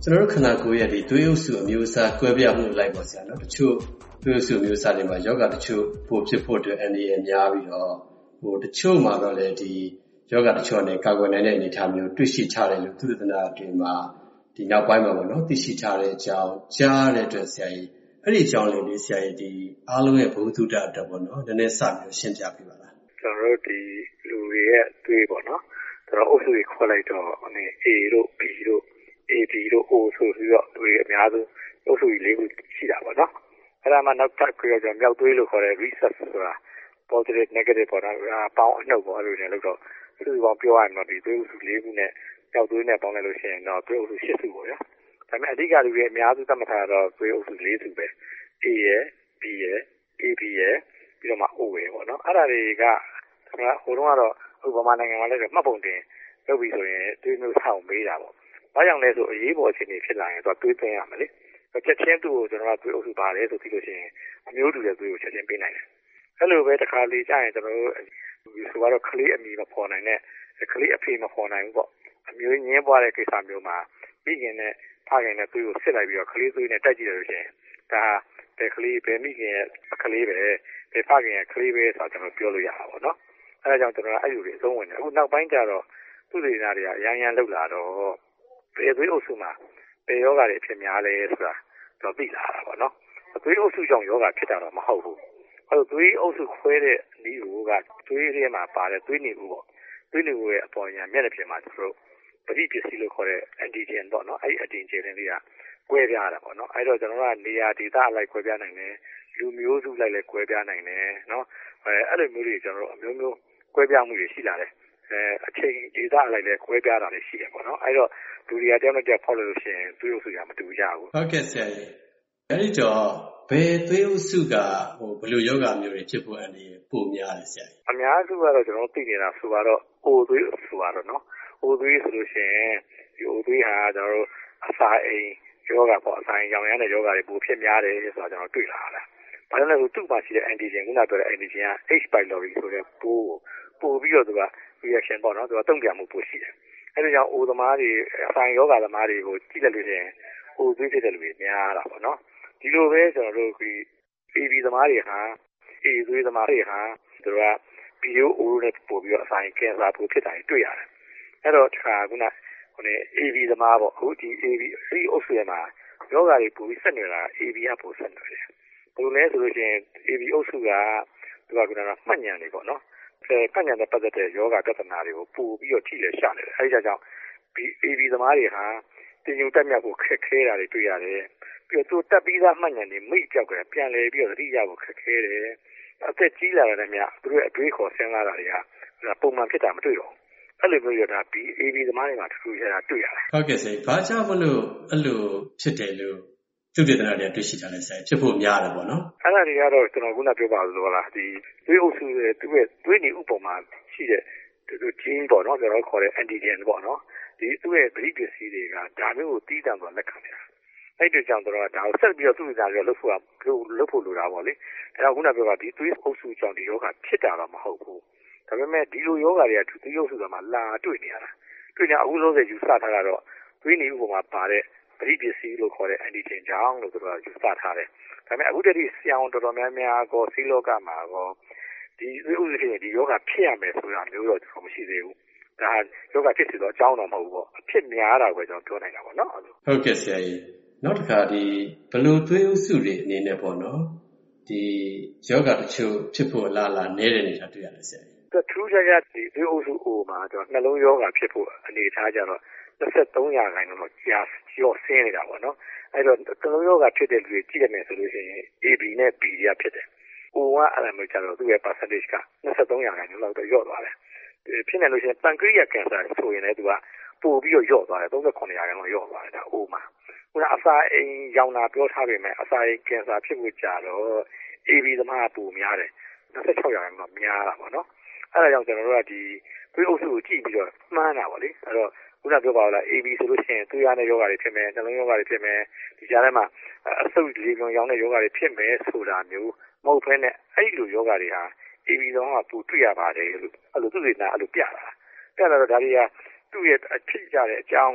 ကျွန်တော်တို့ခန္ဓာကိုယ်ရဲ့ဒီသွေးအုပ်စုအမျိုးအစားကွဲပြားမှုလိုက်ပါဆရာနော်တချို့သွေးအုပ်စုအမျိုးအစားတွေမှာယောဂတချို့ပိုဖြစ်ဖို့အတွက်အန္တရာယ်များပြီးတော့ဟိုတချို့မှာတော့လေဒီယောဂတချို့နဲ့ကာကွယ်နိုင်တဲ့အနေအထားမျိုးတွေ့ရှိထားတယ်လို့သုတေသနတွေမှာဒီနောက်ပိုင်းမှာပေါ့နော်သိရှိထားတဲ့အကြောင်းကြားတဲ့အတွက်ဆရာကြီးအဲ့ဒီအကြောင်းလေးလေးဆရာကြီးဒီအားလုံးရဲ့ဘုသူတ္တအတွက်ပေါ့နော်နည်းနည်းစပြီးရှင်းပြပေးပါလားကျွန်တော်တို့ဒီလူတွေရဲ့သွေးပေါ့နော်ကျွန်တော်အုပ်စုကြီးခေါ်လိုက်တော့ဟို A တို့ B တို့ A B တို့ O ဆိုပြီးတော့သွေးအများဆုံးအုပ်စုကြီးလေးခုရှိတာပေါ့နော်အဲ့ဒါမှနောက်ထပ်ပြီးတော့မြောက်သွေးလို့ခေါ်တဲ့ research ဆိုတာ positive negative ပေါ့နော်ပေါင်းအနှုတ်ပေါ့အဲ့လိုနေလို့တော့သူကပြောရရင်တော့ဒီသွေးအုပ်စုလေးခုနဲ့မြောက်သွေးနဲ့ပေါင်းလိုက်လို့ရှိရင်တော့သွေးအုပ်စု၈စုပေါ့ဗျာဒါပေမဲ့အဓိကလူတွေအများစုသတ်မှတ်ထားတော့သွေးအုပ်စု၄စုပဲ A ရယ် B ရယ် A B ရယ်ပြီးတော့မှ O ရယ်ပေါ့နော်အဲ့ဒါတွေကဟိုတုန်းကတော့ဥပမာနိုင်ငံမှာလည်းမှတ်ပုံတင်လုပ်ပြီးဆိုရင်သွေးမျိုးဆောင်ပေးတာပေါ့ဘာကြောင့်လဲဆိုအရေးပေါ်အခြေအနေဖြစ်လာရင်သူကသွေးသွင်းရမှာလေချက်ချင်းသူ့ကိုကျွန်တော်ကသွေးအုပ်စုပါတယ်ဆိုပြီးလို့ရှိရင်အမျိုးတူတဲ့သွေးကိုချက်ချင်းပေးနိုင်တယ်အဲ့လိုပဲတစ်ခါလေကြာရင်ကျွန်တော်တို့ဆိုတော့ကလေးအမီမဖော်နိုင်တဲ့ကလေးအဖေမဖော်နိုင်ဘူးပေါ့အမျိုးညင်းပွားတဲ့ကိစ္စမျိုးမှာမိခင်နဲ့ဖခင်နဲ့သွေးကိုစစ်လိုက်ပြီးတော့ကလေးသွေးနဲ့တိုက်ကြည့်ရလို့ရှိရင်ဒါဘယ်ကလေးဘယ်မိခင်ရဲ့ကလေးပဲဘယ်ဖခင်ရဲ့ကလေးပဲဆိုတော့ကျွန်တော်ပြောလို့ရတာပေါ့နော်အဲဒါကြောင့်ကျွန်တော်အဲ့လိုတွေအသုံးဝင်တယ်အခုနောက်ပိုင်းကျတော့သူတွေနာတွေကအရန်ရန်လောက်လာတော့ဘယ်သွေးအုပ်စုမှာဘယ်ယောဂတွေဖြစ်များလဲဆိုတာတော့သိလာတာပေါ့နော်သွေးအုပ်စုကြောင့်ယောဂဖြစ်တာတော့မဟုတ်ဘူးအဲသွေးအုပ်စုခွဲတဲ့နည်းကသွေးထဲမှာပါတဲ့သွေးနေဦးပေါ့သွေးနေဦးရဲ့အပေါ်ညာမျက်နှာပြင်မှာသူတို့ပဋိပစ္စည်းလို့ခေါ်တဲ့ antigen ပေါ့နော်အဲ့ဒီ antigen တွေကကွဲပြားတာပေါ့နော်အဲ့တော့ကျွန်တော်တို့ကနေရာဒေသအလိုက်ကွဲပြားနိုင်တယ်လူမျိုးစုလိုက်လည်းကွဲပြားနိုင်တယ်နော်အဲအဲ့လိုမျိုးတွေကျွန်တော်တို့အမျိုးမျိုးကွဲပြားမှုတွေရှိလာတယ်အဲအချိန်ဒေသအလိုက်လည်းကွဲပြားတာလည်းရှိတယ်ပေါ့နော်အဲ့တော့လူတွေကတယောက်နဲ့တယောက်ဖောက်လို့ရှိရင်သွေးအုပ်စုကမတူကြဘူးဟုတ်ကဲ့ဆရာကြီးအဲ့ဒီတော့ဘယ်သွေးအုပ်စုကဟိုဘယ်လိုယောဂမျိုးတွေဖြစ်ဖို့အန္တရာယ်ပိုများလဲဆရာကြီးအများစုကတော့ကျွန်တော်သိနေတာဆိုတော့ O သွေးဆိုတော့နော် O သွေးဆိုလို့ရှိရင်ဒီ O သွေးဟာကျွန်တော်တို့အစာအိမ်ယောဂပေါ့အစာအိမ်ရောင်ရမ်းတဲ့ယောဂတွေပိုဖြစ်များတယ်ဆိုတော့ကျွန်တော်တွေ့လာတာဘာလို့လဲဆိုသူ့မှာရှိတဲ့ antigen ခုနပြောတဲ့ antigen က H pylori ဆိုတဲ့ပိုးကိုပို့ပြီးတော့သူက reaction ပေါ့နော်သူကတုံ့ပြန်မှုပိုရှိတယ်အဲ့ဒါကြောင့် O သမားတွေအစာအိမ်ယောဂသမားတွေကိုကြည့်လိုက်လို့ရှိရင် O သွေးဖြစ်တဲ့လူတွေများတာပေါ့နော်ဒီလိုပဲကျွန်တော်တို့ဒီ A B သမားတွေဟာ A သွေးသမားတွေဟာသူက B O O နဲ့ပို့ပြီးတော့အစာအိမ်ကင်ဆာပိုးဖြစ်တာတွေ့ရတယ်အဲ့တော့ဒီခါခုနဟိုနေ A B သမားပေါ့အခုဒီ A B ဒီအုပ်စုထဲမှာယောဂတွေပိုပြီးဆက်နေတာ A B ကပိုဆက်နေတယ်ဘယ်လိုလဲဆိုလို့ရှိရင် A B အုပ်စုကသူကခုနကမှတ်ဉာဏ်တွေပေါ့နော်အဲမှတ်ဉာဏ်နဲ့ပတ်သက်တဲ့ယောဂပြဿနာတွေကိုပို့ပြီးတော့ထိလဲရှာနေတယ်အဲဒီကြောင့် A B သမားတွေဟာတင်ယူတက်မြောက်ဖို့ခက်ခဲတာတွေတွေ့ရတယ်ပြီးတော့သူတက်ပြီးသားမှတ်ဉာဏ်တွေမိတ်ပြောက်ကြတယ်ပြန်လဲပြီးတော့သတိရဖို့ခက်ခဲတယ်အသက်ကြီးလာတဲ့မြတ်သူတို့ရဲ့အတွေးခေါ်စဉ်းစားတာတွေကပုံမှန်ဖြစ်တာမတွေ့တော့အဲ့လိုမျိုးရတာ B A B သမားတွေမှာထူးထူးခြားခြားတွေ့ရတယ်ဟုတ်ကဲ့ဆရာဘာကြောင့်မလို့အဲ့လိုဖြစ်တယ်လို့သူတေသနာတွေတွေ့ရှိကြလဲဆရာဖြစ်ဖို့များတယ်ပေါ့နော်အဲ့ဒါတွေကတော့ကျွန်တော်ခုနပြောပါလို့လားဒီသွေးအုပ်စုရဲ့သူ့ရဲ့သွေးနေဥပုံမှာရှိတဲ့ဒီ gene ပေါ့နော်ကျွန်တော်ခေါ်တဲ့ antigen ပေါ့နော်ဒီသူ့ရဲ့ပဋိပစ္စည်းတွေကဒါမျိုးကိုတီးတန့်သွားလက်ခံနေတာအဲ့ဒီကြောင့်တော့ဒါကိုဆက်ပြီးတော့သူ့အကြံရလုပ်ဖို့ကလုပ်ဖို့လိုတာပေါ့လေအဲ့တော့ခုနပြောတာဒီသွေးအုပ်စုကြောင့်ဒီယောဂဖြစ်တာတော့မဟုတ်ဘူးဒါပေမဲ့ဒီလိုယောဂတွေကသွေးအုပ်စုကမှလာတွေ့နေရတာတွေ့နေအခုလုံးစယူဆထားတာတော့သွေးနေဥပုံမှာပါတဲ့ပဋိပစ္စည်းလို့ခေါ်တဲ့ antigen ကြောင့်လို့သူတို့ကယူဆထားတယ်ဒါပေမဲ့အခုတည်းကဆရာဝန်တော်တော်များများကောဆေးလောကမှာကောဒီသွေးအုပ်စုဖြစ်ရင်ဒီယောဂဖြစ်ရမယ်ဆိုတာမျိုးတော့ကျွန်တော်မရှိသေးဘူးဒါယောဂဖြစ်စီတော့အကြောင်းတော့မဟုတ်ဘူးပေါ့အဖြစ်များတာပဲကျွန်တော်ပြောနိုင်တာပေါ့နော်ဟုတ်ကဲ့ဆရာကြီးနောက်တစ်ခါဒီဘလို့သွေးအုပ်စုတွေအနေနဲ့ပေါ့နော်ဒီယောဂတချို့ဖြစ်ဖို့အလားအလာနည်းတဲ့အနေထားတွေ့ရတယ်ဆရာကြီးသူထူးခြားခြားဒီသွေးအုပ်စု O မှာကျွန်တော်နှလုံးယောဂဖြစ်ဖို့အနေထားကြတော့၂၃ရာခိုင်နှုန်းတော့ကြာကျော်ဆင်းနေတာပေါ့နော်အဲ့တော့နှလုံးယောဂဖြစ်တဲ့လူတွေကြည့်ရမယ်ဆိုလို့ရှိရင် A B နဲ့ B တွေကဖြစ်တယ် O ကအဲ့လိုမျိုးကြတော့သူ့ရဲ့ percentage က၂၃ရာခိုင်နှုန်းလောက်တော့လျော့သွားတယ်ဖြစ်နေလို့ရှိရင် pancreatic cancer ဆိုရင်လည်းသူကပို့ပြီးတော့လျော့သွားတယ်၃၉ရာခိုင်နှုန်းလျော့သွားတယ်ဒါ O မှာခုနအစာအိမ်ရောင်တာပြောထားပေမဲ့အစာအိမ်ကင်ဆာဖြစ်ဖို့ကြာတော့ A B သမားကပိုများတယ်၂၆ရာခိုင်နှုန်းများတာပေါ့နော်အဲ့ဒါကြောင့်ကျွန်တော်တို့ကဒီသွေးအုပ်စုကိုကြည့်ပြီးတော့မှန်းတာပေါ့လေအဲ့တော့ခုနပြောပါလား A B ဆိုလို့ရှိရင်သွေးရတဲ့ယောဂတွေဖြစ်မယ်နှလုံးယောဂတွေဖြစ်မယ်ဒီကြားထဲမှာအဆုတ်လေးလုံးရောင်းတဲ့ယောဂတွေဖြစ်မယ်ဆိုတာမျိုးမဟုတ်ဘဲနဲ့အဲ့ဒီလိုယောဂတွေဟာ A B တော့ကပူတွေ့ရပါတယ်လို့အဲ့လိုသူတွေနာအဲ့လိုပြတာပြလာတော့ဒါတွေကသူ့ရဲ့အဖြစ်ကြတဲ့အကြောင်းလို့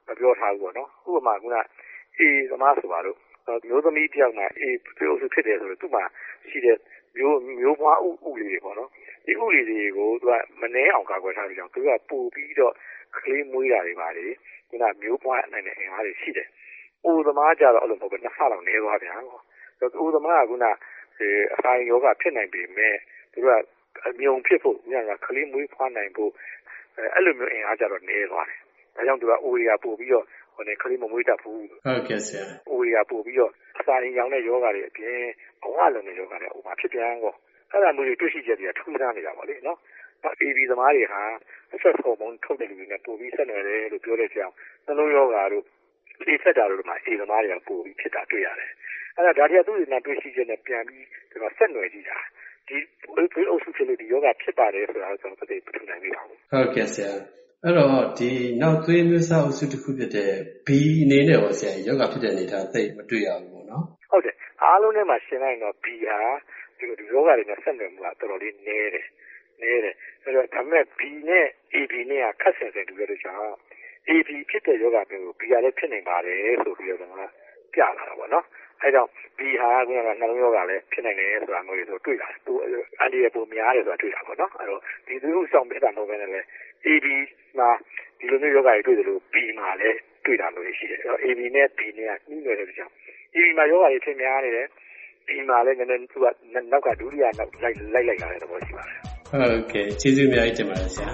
မပြောထားဘူးပေါ့နော်ဥပမာကအေးသမားဆိုပါတော့မျိုးသမီးတယောက်မှာအေးပြုစုဖြစ်တယ်ဆိုတော့သူ့မှာရှိတဲ့မျိုးမျိုးပွားဥဥလေးတွေပေါ့နော်ဒီဥလေးတွေကိုသူကမနှဲအောင်ကာကွယ်ထားပြီးတော့သူကပို့ပြီးတော့ကလေးမွေးတာတွေပါလေခုနမျိုးပွားနိုင်တဲ့အင်အားတွေရှိတယ်။အိုသမားကြတော့အဲ့လိုမဟုတ်ဘူးနှစ်ဆလောက်နေသွားပြန်ပေါ့။ဆိုတော့အိုသမားကခုနအဆိုင်ယောဂဖြစ်နိုင်ပေမဲ့သူကအမြုံဖြစ်ဖို့ညကကလေးမွေးဖွားနိုင်ဖို့အဲ့လိုမျိုးအင်အားကြတော့နေသွားတယ်။ဒါကြောင့်သူကအိုရီယာပို့ပြီးတော့ဟိုနေကလေးမမွေးတတ်ဘူး။ဟုတ်ကဲ့ဆရာ။အိုရီယာပို့ပြီးတော့အဆိုင်ရောင်တဲ့ယောဂတွေအပြင်ဘဝလုံးတဲ့ယောဂတွေဥမာဖြစ်ပြန်ကောအဲ့ဒါမျိုးတွေတွေ့ရှိချက်တွေကထူးခြားနေတာပါလေနော်။ အေဘီ သမားတွေဟာအဆက်ဟော်မုန်းထုတ်တဲ့လူတွေနဲ့ပိုပြီးဆက်နွယ်တယ်လို့ပြောတဲ့ကြောင်နှလုံးရောဂါတို့ဒီဆက်တာတို့မှာအေသမားတွေကပိုပြီးဖြစ်တာတွေ့ရတယ်။အဲ့ဒါဒါတွေကသူ့တွေနဲ့တွေ့ရှိချက်နဲ့ပြန်ပြီးကျွန်တော်ဆက်နွယ်ကြည့်တာဒီဒီအုပ်စုဖြစ်လို့ဒီယောဂဖြစ်ပါတယ်ဆိုတာကိုကျွန်တော်သိပထူနိုင်ပြီပါဘူး။ဟုတ်ကဲ့ဆရာ။အဲ့တော့ဒီနောက်သွေးမျိုးစားအုပ်စုတစ်ခုဖြစ်တဲ့ B အနေနဲ့ရောဆရာယောဂဖြစ်တဲ့အနေထားသိမတွေ့ရဘူးပေါ့နော်။ဟုတ်တယ်အားလုံးထဲမှာရှင်းလိုက်တော့ B ဟာဒီလိုယောဂတွေနဲ့ဆက်နွယ်မှုကတော်တော်လေးနည်းတယ်။နည်းတယ်ဆိုတော့ဒါမဲ့ B နဲ့ A B နဲ့ကခက်ဆင်ဆင်တူရတဲ့ကြောင့် A B ဖြစ်တဲ့ယောဂမျိုးကို B ကလည်းဖြစ်နိုင်ပါတယ်ဆိုပြီးတော့ကျွန်တော်ပြလာတာပေါ့နော်အဲကြောင့် B ဟာကနှလုံးယောဂလည်းဖြစ်နိုင်တယ်ဆိုတာမျိုးတွေဆိုတွေ့လာတယ်သူအန်ဒီရပုံများတယ်ဆိုတာတွေ့တာပေါ့နော်အဲတော့ဒီသူ့ဆောင်ပြတာမဟုတ်ဘဲနဲ့လည်း A B မှာဒီလိုမျိုးယောဂတွေတွေ့တယ်လို့ B မှာလည်းတွေ့တာမျိုးရှိတယ်အဲတော့ A B နဲ့ B နဲ့ကနှီးနေတယ်ကြောင့် A B မှာယောဂတွေဖြစ်များနေတယ် B မှာလည်းနည်းနည်းသူကနောက်ကဒုတိယနောက်လိုက်လိုက်လိုက်လာတဲ့သဘောရှိပါတယ်ဟုတ်ကဲ့ကျေးဇူးအများကြီးတင်ပါတယ်ဆရာ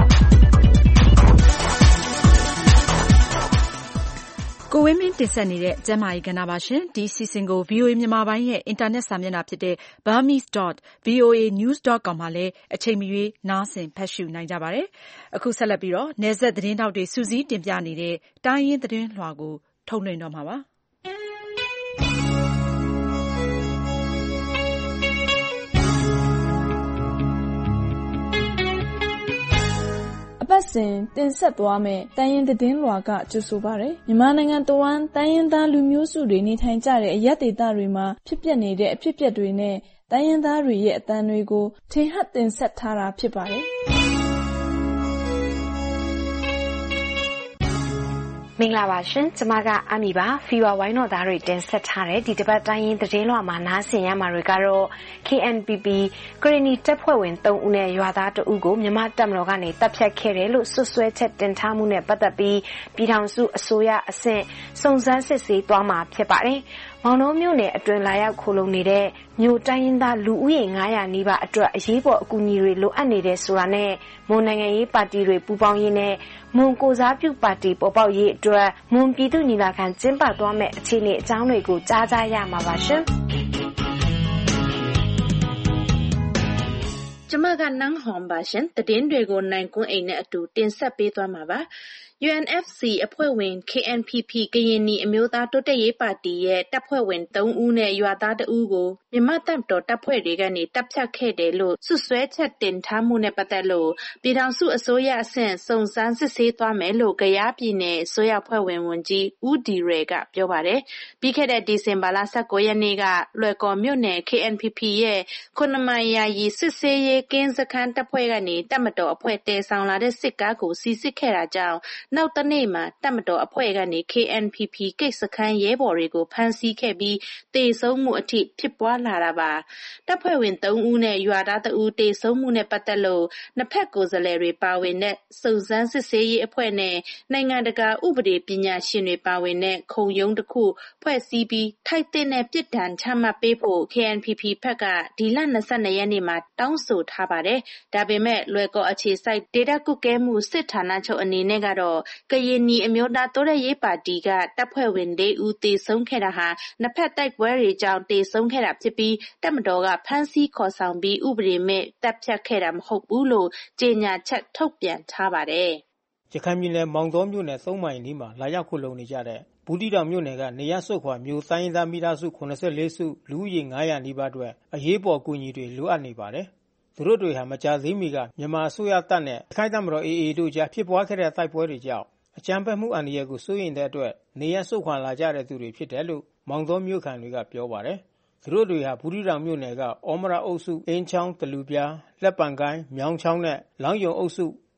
ကိုဝင်းမင်းတင်ဆက်နေတဲ့ကျန်းမာရေးကဏ္ဍပါရှင်ဒီစီစဉ်ကို ဗီအိုအေ မြန်မာပိုင်းရဲ့အင်တာနက်စာမျက်နှာဖြစ်တဲ့ burmese dot voa news dot com မှာလည်းအချိန်မရွေးနားဆင်ဖတ်ရှုနိုင်ကြပါတယ်။အခုဆက်လက်ပြီးတော့နယ်စပ်သတင်းတောက်တွေစူးစီးတင်ပြနေတဲ့တိုင်းရင်းသတင်းလွှာကိုထုတ်လွှင့်တော့မှာပါ။အပတ်စဉ်တင်ဆက်သွားမယ့်တိုင်းရင်းသတင်းလွှာကကြိုဆိုပါရယ်မြန်မာနိုင်ငံတဝန်းတိုင်းရင်းသားလူမျိုးစုတွေနေထိုင်ကြတဲ့အရပ်ဒေသတွေမှာဖြစ်ပျက်နေတဲ့အဖြစ်အပျက်တွေနဲ့တိုင်းရင်းသားတွေရဲ့အသံတွေကိုထင်ဟပ်တင်ဆက်ထားတာဖြစ်ပါတယ်မင်္ဂလာပါရှင်ကျမကအမီပါဖီဝါဝိုင်းတော်သားတွေတင်ဆက်ထားတဲ့ဒီတစ်ပတ်တိုင်းရင်းသတင်းလွှာမှာနားဆင်ရမှာတွေကတော့ K N P P ကရင်နီတပ်ဖွဲ့ဝင်သုံးဦးနဲ့ရွာသားတဦးကိုမြန်မာတပ်မတော်ကနေတပ်ဖြတ်ခဲ့တယ်လို့ဆွဆွဲချက်တင်ထားမှုနဲ့ပတ်သက်ပြီးပြည်ထောင်စုအစိုးရအဆင့်စုံစမ်းစစ်ဆေးသွားမှာဖြစ်ပါတယ်မောင်နှောမြို့နယ်အတွင်းလာရောက်ခိုလုံနေတဲ့မြို့တိုင်းရင်းသားလူဦးရေငါးရာနီးပါးအတွက်အရေးပေါ်အကူအညီတွေလိုအပ်နေတဲ့ဆိုတာနဲ့မွန်နိုင်ငံရေးပါတီတွေပူးပေါင်းရေးနဲ့မွန်ကိုစားပြုပါတီပေါ်ပေါက်ရေးအတွက်မွန်ပြည်သူညီလာခံကျင်းပသွားမယ့်အခြေအနေအကြောင်းတွေကိုကြားကြရမှာပါရှင်ကျမကနန်းဟွန်ပါရှင်သတင်းတွေကိုနိုင်ကွန်းအိမ်နဲ့အတူတင်ဆက်ပေးသွားမှာပါU N F C အဖွဲ့ဝင် K N P P ကရင်နီအမျိုးသားတိုးတက်ရေးပါတီရဲ့တပ်ဖွဲ့ဝင်သုံးဦးနဲ့ရွာသားတဦးကိုမြန်မာတပ်တော်တပ်ဖွဲ့တွေကနေတပ်ဖြတ်ခဲ့တယ်လို့ဆွဆွဲချက်တင်ထားမှုနဲ့ပတ်သက်လို့ပြည်ထောင်စုအစိုးရအဆင့်စုံစမ်းစစ်ဆေးသွားမယ်လို့ကယားပြည်နယ်အစိုးရဖွဲ့ဝင်ဝန်ကြီးဦးဒီရဲကပြောပါတယ်။ပြီးခဲ့တဲ့ဒီဇင်ဘာလ၁၉ရက်နေ့ကလွယ်ကော်မြို့နယ် K N P P ရဲ့ခုနမိုင်ယာယီစစ်ဆေးရေးကင်းစခန်းတပ်ဖွဲ့ကနေတပ်မတော်အဖွဲ့တဲဆောင်လာတဲ့စစ်ကားကိုစီစစ်ခဲ့တာကြောင့်နောက်တနေ့မှာတပ်မတော်အဖွဲ့ကနေ K N P P ကိတ်စခန်းရဲဘော်တွေကိုဖမ်းဆီးခဲ့ပြီးတေဆုံးမှုအထိဖြစ်ပွားလာတာပါတပ်ဖွဲ့ဝင်သုံးဦးနဲ့ရွာသားတဦးတေဆုံးမှုနဲ့ပတ်သက်လို့နှစ်ဖက်ကိုယ်စားလှယ်တွေပါဝင်တဲ့စုံစမ်းစစ်ဆေးရေးအဖွဲ့နဲ့နိုင်ငံတကာဥပဒေပညာရှင်တွေပါဝင်တဲ့ခုံရုံးတစ်ခုဖွဲ့စည်းပြီးထိုက်တဲ့ပြစ်ဒဏ်ချမှတ်ပေးဖို့ K N P P ဘက်ကဒီလ၂၂ရက်နေ့မှာတောင်းဆိုထားပါတယ်ဒါပေမဲ့လွယ်ကော်အခြေစိုက်ဒေတာကုကဲမှုစစ်ဌာနချုပ်အနေနဲ့ကတော့ကရင်နီအမျိုးသားတိုးတက်ရေးပါတီကတပ်ဖွဲ့ဝင်လေးဦးတေဆုံးခဲ့တာဟာနှစ်ဖက်တိုက်ပွဲတွေကြောင့်တေဆုံးခဲ့တာဖြစ်ပြီးတပ်မတော်ကဖမ်းဆီးခေါ်ဆောင်ပြီးဥပဒေမဲ့တပ်ဖြတ်ခဲ့တာမဟုတ်ဘူးလို့ကြေညာချက်ထုတ်ပြန်ထားပါတယ်။ရခိုင်ပြည်နယ်မောင်တောမြို့နယ်သုံးမိုင်နီးမှာလာရောက်ခိုလုံနေကြတဲ့ဘူးတီတောင်မြို့နယ်ကနေရစွတ်ခွာမြို့တိုင်းရင်းသားမိသားစု၇၄စုလူဦးရေငါးရာနီးပါးအတွက်အရေးပေါ်အကူအညီတွေလိုအပ်နေပါတယ်။သူတို့တွေဟာမကြာသေးမီကမြန်မာအစိုးရတပ်နဲ့ခိုင်တပ်မတော် A A တို့ကြားဖြစ်ပွားခဲ့တဲ့တိုက်ပွဲတွေကြောင့်အကြမ်းဖက်မှုအန္တရာယ်ကိုစိုးရိမ်တဲ့အတွက်နေရဆုတ်ခွာလာကြတဲ့သူတွေဖြစ်တယ်လို့မောင်တော်မြို့ခံတွေကပြောပါတယ်။သူတို့တွေဟာဘူးတီတောင်မြို့နယ်ကဩမရအုပ်စုအင်းချောင်းတလူပြားလက်ပံကိုင်းမြောင်းချောင်းနဲ့လောင်းယုံအုပ်စု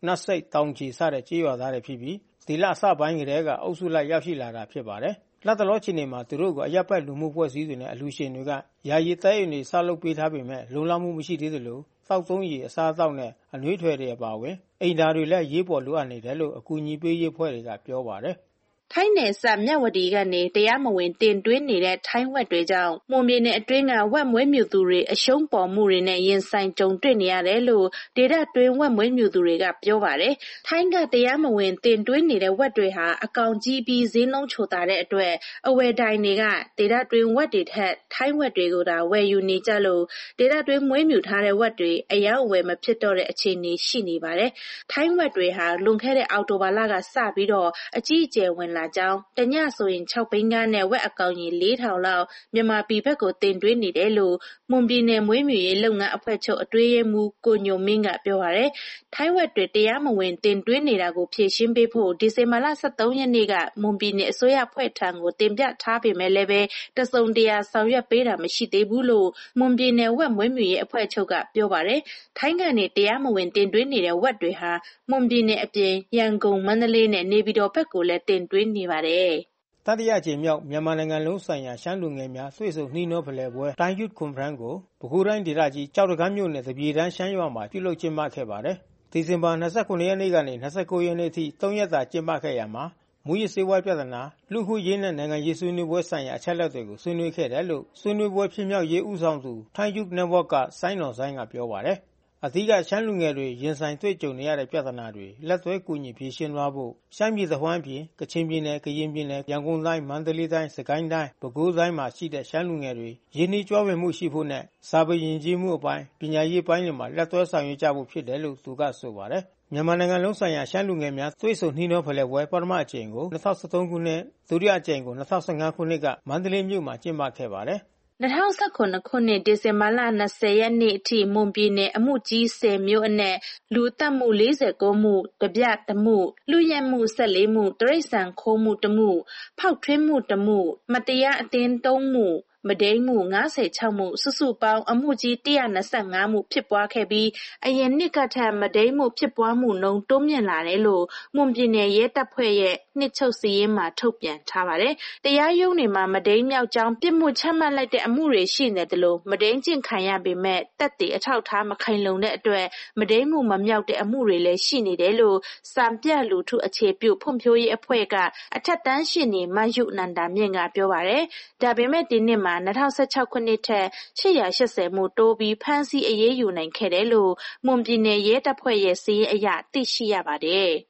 နတ်စိတ်တောင်ချီစတဲ့ကြေးရွာသားတွေဖြစ်ပြီးဒီလအစပိုင်းကတည်းကအုပ်စုလိုက်ရောက်ရှိလာတာဖြစ်ပါတယ်။လက်တလောချင်းတွေမှာသူတို့ကိုအရပ်ဘက်လူမှုဖွဲ့စည်းတွေနဲ့အလူရှင်တွေကယာယီတဲအိမ်တွေဆောက်လုပ်ပေးထားပေမဲ့လုံလောက်မှုမရှိသေးသလိုသောက်သုံးရည်အစားအသောက်နဲ့အနှွေးထွေတွေအပါအဝင်အိမ်ဓာတွေလည်းရေးပေါ်လိုအပ်နေတယ်လို့အကူအညီပေးရေးဖွဲ့တွေကပြောပါတယ်။ထိုင်းနယ်စပ်မြဝတီကနေတရားမဝင်တင်သွင်းနေတဲ့ထိုင်းဝက်တွေကြောင့်မွန်ပြည်နယ်အတွင်းကဝက်မွေးမြူသူတွေအရှုံးပေါ်မှုတွေနဲ့ရင်ဆိုင်ကြုံတွေ့နေရတယ်လို့ဒေသတွင်းဝက်မွေးမြူသူတွေကပြောပါတယ်။ထိုင်းကတရားမဝင်တင်သွင်းနေတဲ့ဝက်တွေဟာအကောင်ကြီးပြီးဈေးနှုန်းချိုသာတဲ့အတွက်အဝယ်တိုင်တွေကဒေသတွင်းဝက်တွေထက်ထိုင်းဝက်တွေကိုသာဝယ်ယူနေကြလို့ဒေသတွင်းမွေးမြူထားတဲ့ဝက်တွေအယောက်အဝယ်မဖြစ်တော့တဲ့အခြေအနေရှိနေပါတယ်။ထိုင်းဝက်တွေဟာလွန်ခဲ့တဲ့အောက်တိုဘာလကစပြီးတော့အကြီးအကျယ်ဝင်လာကြောင်းတညဆိုရင်၆ဘိန်းကားနဲ့ဝက်အကောင်ကြီး၄ထောင်လောက်မြန်မာပြည်ဘက်ကိုတင်သွင်းနေတယ်လို့မွန်ပြည်နယ်မွေးမြူရေးလုပ်ငန်းအဖွဲ့ချုပ်အတွင်းရေးမှူးကိုညိုမင်းကပြောပါတယ်။ထိုင်းဝက်တွေတရားမဝင်တင်သွင်းနေတာကိုဖြေရှင်းပေးဖို့ဒီဇင်ဘာလ၁၃ရက်နေ့ကမွန်ပြည်နယ်အစိုးရဖွဲ့ထံကိုတင်ပြထားပေမဲ့လည်းပဲတစုံတရာဆောင်ရွက်ပေးတာမရှိသေးဘူးလို့မွန်ပြည်နယ်ဝက်မွေးမြူရေးအဖွဲ့ချုပ်ကပြောပါတယ်။ထိုင်းကနေတရားမဝင်တင်သွင်းနေတဲ့ဝက်တွေဟာမွန်ပြည်နယ်အပြင်ရန်ကုန်မန္တလေးနဲ့နေပြည်တော်ဘက်ကိုလည်းတင်သွင်းနေပါတယ်တတိယအကြိမ်မြောက်မြန်မာနိုင်ငံလုံးဆိုင်ရာရှမ်းလူငယ်များဆွေးဆုံနှီးနှောဖလှယ်ပွဲတိုင်းရွတ်ကွန်ဖရင့်ကိုပဲခူးတိုင်းဒေသကြီးကြောက်တကမ်းမြို့နယ်တပြည်တန်းရှမ်းရွာမှာပြုလုပ်ကျင်းပခဲ့ပါတယ်။ဒီဇင်ဘာ၂၉ရက်နေ့ကနေ၂၉ရက်နေ့အထိသုံးရက်တာကျင်းပခဲ့ရမှာမူရစေဝါပြဿနာလူခုရေးနဲ့နိုင်ငံရေးဆွေးနွေးပွဲဆိုင်ရာအချက်အလက်တွေကိုဆွေးနွေးခဲ့တယ်လို့ဆွေးနွေးပွဲဖြစ်မြောက်ရေးဦးဆောင်သူထိုင်းရွတ်နယ်ဝတ်ကစိုင်းတော်ဆိုင်ကပြောပါတယ်။အဓိကရှမ်းလူငယ်တွေရင်ဆိုင်တွေ့ကြုံနေရတဲ့ပြဿနာတွေလက်သွဲကူညီဖြေရှင်းသွားဖို့ရှမ်းပြည်သဝမ်းပြည်ကချင်ပြည်နယ်ကရင်ပြည်နယ်ရန်ကုန်တိုင်းမန္တလေးတိုင်းစကိုင်းတိုင်းပဲခူးတိုင်းမှာရှိတဲ့ရှမ်းလူငယ်တွေရင်းနှီးကြွယ်ဝမှုရှိဖို့နဲ့စာပေယဉ်ကျေးမှုအပိုင်းပညာရေးပိုင်းတွေမှာလက်သွဲဆောင်ရွက်ကြဖို့ဖြစ်တယ်လို့သူကဆိုပါတယ်မြန်မာနိုင်ငံလုံးဆိုင်ရာရှမ်းလူငယ်များသွေးဆုံနှီးနှောဖလှယ်ပွဲပထမအကြိမ်ကို၂၀၁၃ခုနှစ်ဒုတိယအကြိမ်ကို၂၀၁၅ခုနှစ်ကမန္တလေးမြို့မှာကျင်းပခဲ့ပါတယ်၂၀၁၇ခုနှစ်ဒီဇင်ဘာလ၂၀ရက်နေ့အထိမွန်ပြည်နယ်အမှုကြီး၁၀မြို့အနက်လူသက်မှု၄၉မှုတပြတမှုလူရက်မှု၁၄မှုတရိษံခိုးမှုတမှုဖောက်ထွင်းမှုတမှုမတရားအတင်း၃မှုမဒိမ်းမှု၅၆မှုစုစုပေါင်းအမှုကြီး၁၂၅မှုဖြစ်ပွားခဲ့ပြီးအရင်နှစ်ကထက်မဒိမ်းမှုဖြစ်ပွားမှုနှုန်းတိုးမြင့်လာတယ်လို့မွန်ပြည်နယ်ရဲတပ်ဖွဲ့ရဲ့နှစ်ချုပ်စီရင်မှာထုတ်ပြန်ထားပါတယ်။တရားရုံးတွေမှာမဒိမ်းမြောက်ကြောင်းပြစ်မှုချမှတ်လိုက်တဲ့အမှုတွေရှိနေတယ်လို့မဒိမ်းကျင့်ခံရပေမဲ့တက်တည်အထောက်ထားမခိုင်လုံတဲ့အတွက်မဒိမ်းမှုမမြောက်တဲ့အမှုတွေလည်းရှိနေတယ်လို့စံပြလူထုအခြေပြုဖွံ့ဖြိုးရေးအဖွဲ့ကအထက်တန်းရှင်နေမယုနန္ဒာမြင့်ကပြောပါတယ်။ဒါပေမဲ့ဒီနှစ်မှာ၂၀၁၆ခုနှစ်ထက်၈၈၀မှုတိုးပြီးဖမ်းဆီးအရေးယူနိုင်ခဲ့တယ်လို့မွန်ပြည်နယ်ရဲတပ်ဖွဲ့ရဲ့စာရင်းအရသိရှိရပါတယ်။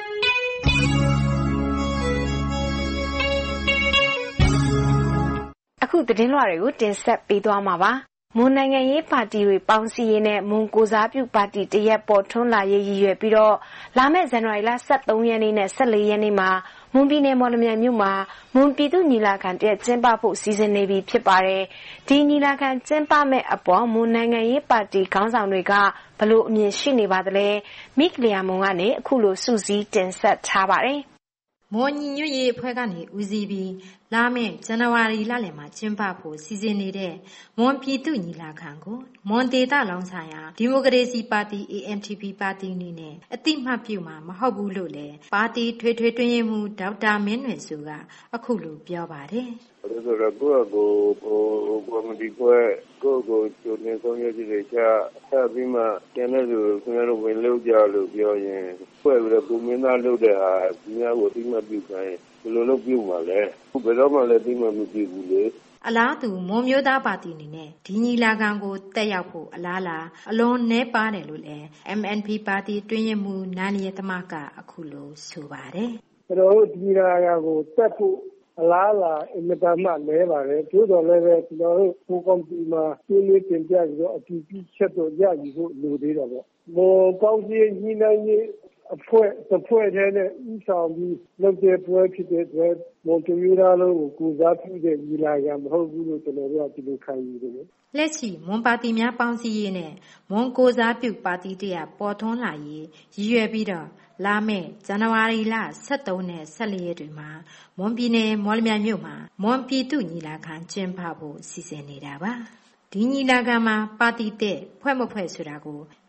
အခုသတင်းလွှာတွေကိုတင်ဆက်ပေးသွားမှာပါ။မွန်နိုင်ငံရေးပါတီတွေပေါင်းစည်းရေးနဲ့မွန်ကိုစားပြုပါတီတရက်ပေါ်ထွန်းလာရေးရည်ရွယ်ပြီးတော့လာမယ့်ဇန်နဝါရီလ၁၃ရက်နေ့နဲ့၁၄ရက်နေ့မှာမွန်ပြည်နယ်မော်လမြိုင်မြို့မှာမွန်ပြည်သူညီလာခံတရက်ကျင်းပဖို့စီစဉ်နေပြီဖြစ်ပါတယ်။ဒီညီလာခံကျင်းပမဲ့အပေါ်မွန်နိုင်ငံရေးပါတီခေါင်းဆောင်တွေကဘလို့အမြင်ရှိနေပါသလဲ။မိကလျာမွန်ကနေအခုလိုစုစည်းတင်ဆက်ထားပါတယ်။မွန်ညီညွတ်ရေးအဖွဲ့ကနေဦးစီးပြီးလာမယ့်ဇန်နဝါရီလလယ်မှာကျင်းပဖို့စီစဉ်နေတဲ့မွန်ပြည်သူညီလာခံကိုမွန်ဒေသလောင်ဆိုင်ရာဒီမိုကရေစီပါတီ A M T P ပါတီအနေနဲ့အတိမတ်ပြုမှာမဟုတ်ဘူးလို့လည်းပါတီထွေထွေတွင်ရေးမှူးဒေါက်တာမင်းနွယ်စုကအခုလိုပြောပါတယ်။ဆိုတော့ကိုယ့်ကိုဟိုကော်မတီဖွဲ့ကိုယ့်ကိုကျိုးနေဆုံးရည်တွေချဆက်ပြီးမှကျန်တဲ့လူခင်ဗျားတို့ဝင်လို့ကြလို့ပြောရင်ဖွဲ့ပြီးတော့ကိုမင်းသားလုပ်တဲ့ဟာဒီများကိုအတိမတ်ပြုခိုင်းဘယ်လိုလုပ်ပြုမှာလဲဘယ်တော့မှလည်းအတိမတ်မပြုဘူးလေအလားတူမွန်မျိုးသားပါတီအနေနဲ့ဒီညီလာခံကိုတက်ရောက်ဖို့အလားလားအလွန်နှဲပါတယ်လို့လည်း M N P ပါတီတွင်းရမှုနာနီယသမကအခုလိုဆိုပါတယ်။ကျွန်တော်တို့ဒီညီလာခံကိုတက်ဖို့အလားလားအင်မတန်မှလဲပါတယ်။သို့တော်လည်းပဲကျွန်တော်တို့ကိုကွန်ပီမှာပြင်းပြတင်ပြပြီးတော့အတူတူချက်တော့ရယူဖို့လိုသေးတယ်ပေါ့။မော်ပေါင်းစည်းညီနိုင်ရေးအဖွဲ့တစ်ဖွဲ့တည်းနဲ့ဥဆောင်ပြီးလုပ်တဲ့ပွဲဖြစ်တဲ့အတွက်မွန်ပြည်သားလုံးကိုကူစားပြုတဲ့ညီလာခံမဟုတ်ဘူးလို့ကျွန်တော်တို့ကဒီလိုခံယူတယ်။လက်ရှိမွန်ပါတီများပေါင်းစည်းရေးနဲ့မွန်ကိုစားပြုပါတီတရပေါ်ထွန်းလာရေးရည်ရွယ်ပြီးတော့လာမယ့်ဇန်နဝါရီလ၁၃နဲ့၁၄ရက်တွေမှာမွန်ပြည်နယ်မော်လမြိုင်မြို့မှာမွန်ပြည်သူညီလာခံကျင်းပဖို့စီစဉ်နေတာပါ။ဒီညီလာခံမှာပါတီတဲ့ဖွဲ့မဖွဲ့ဆိုတာကို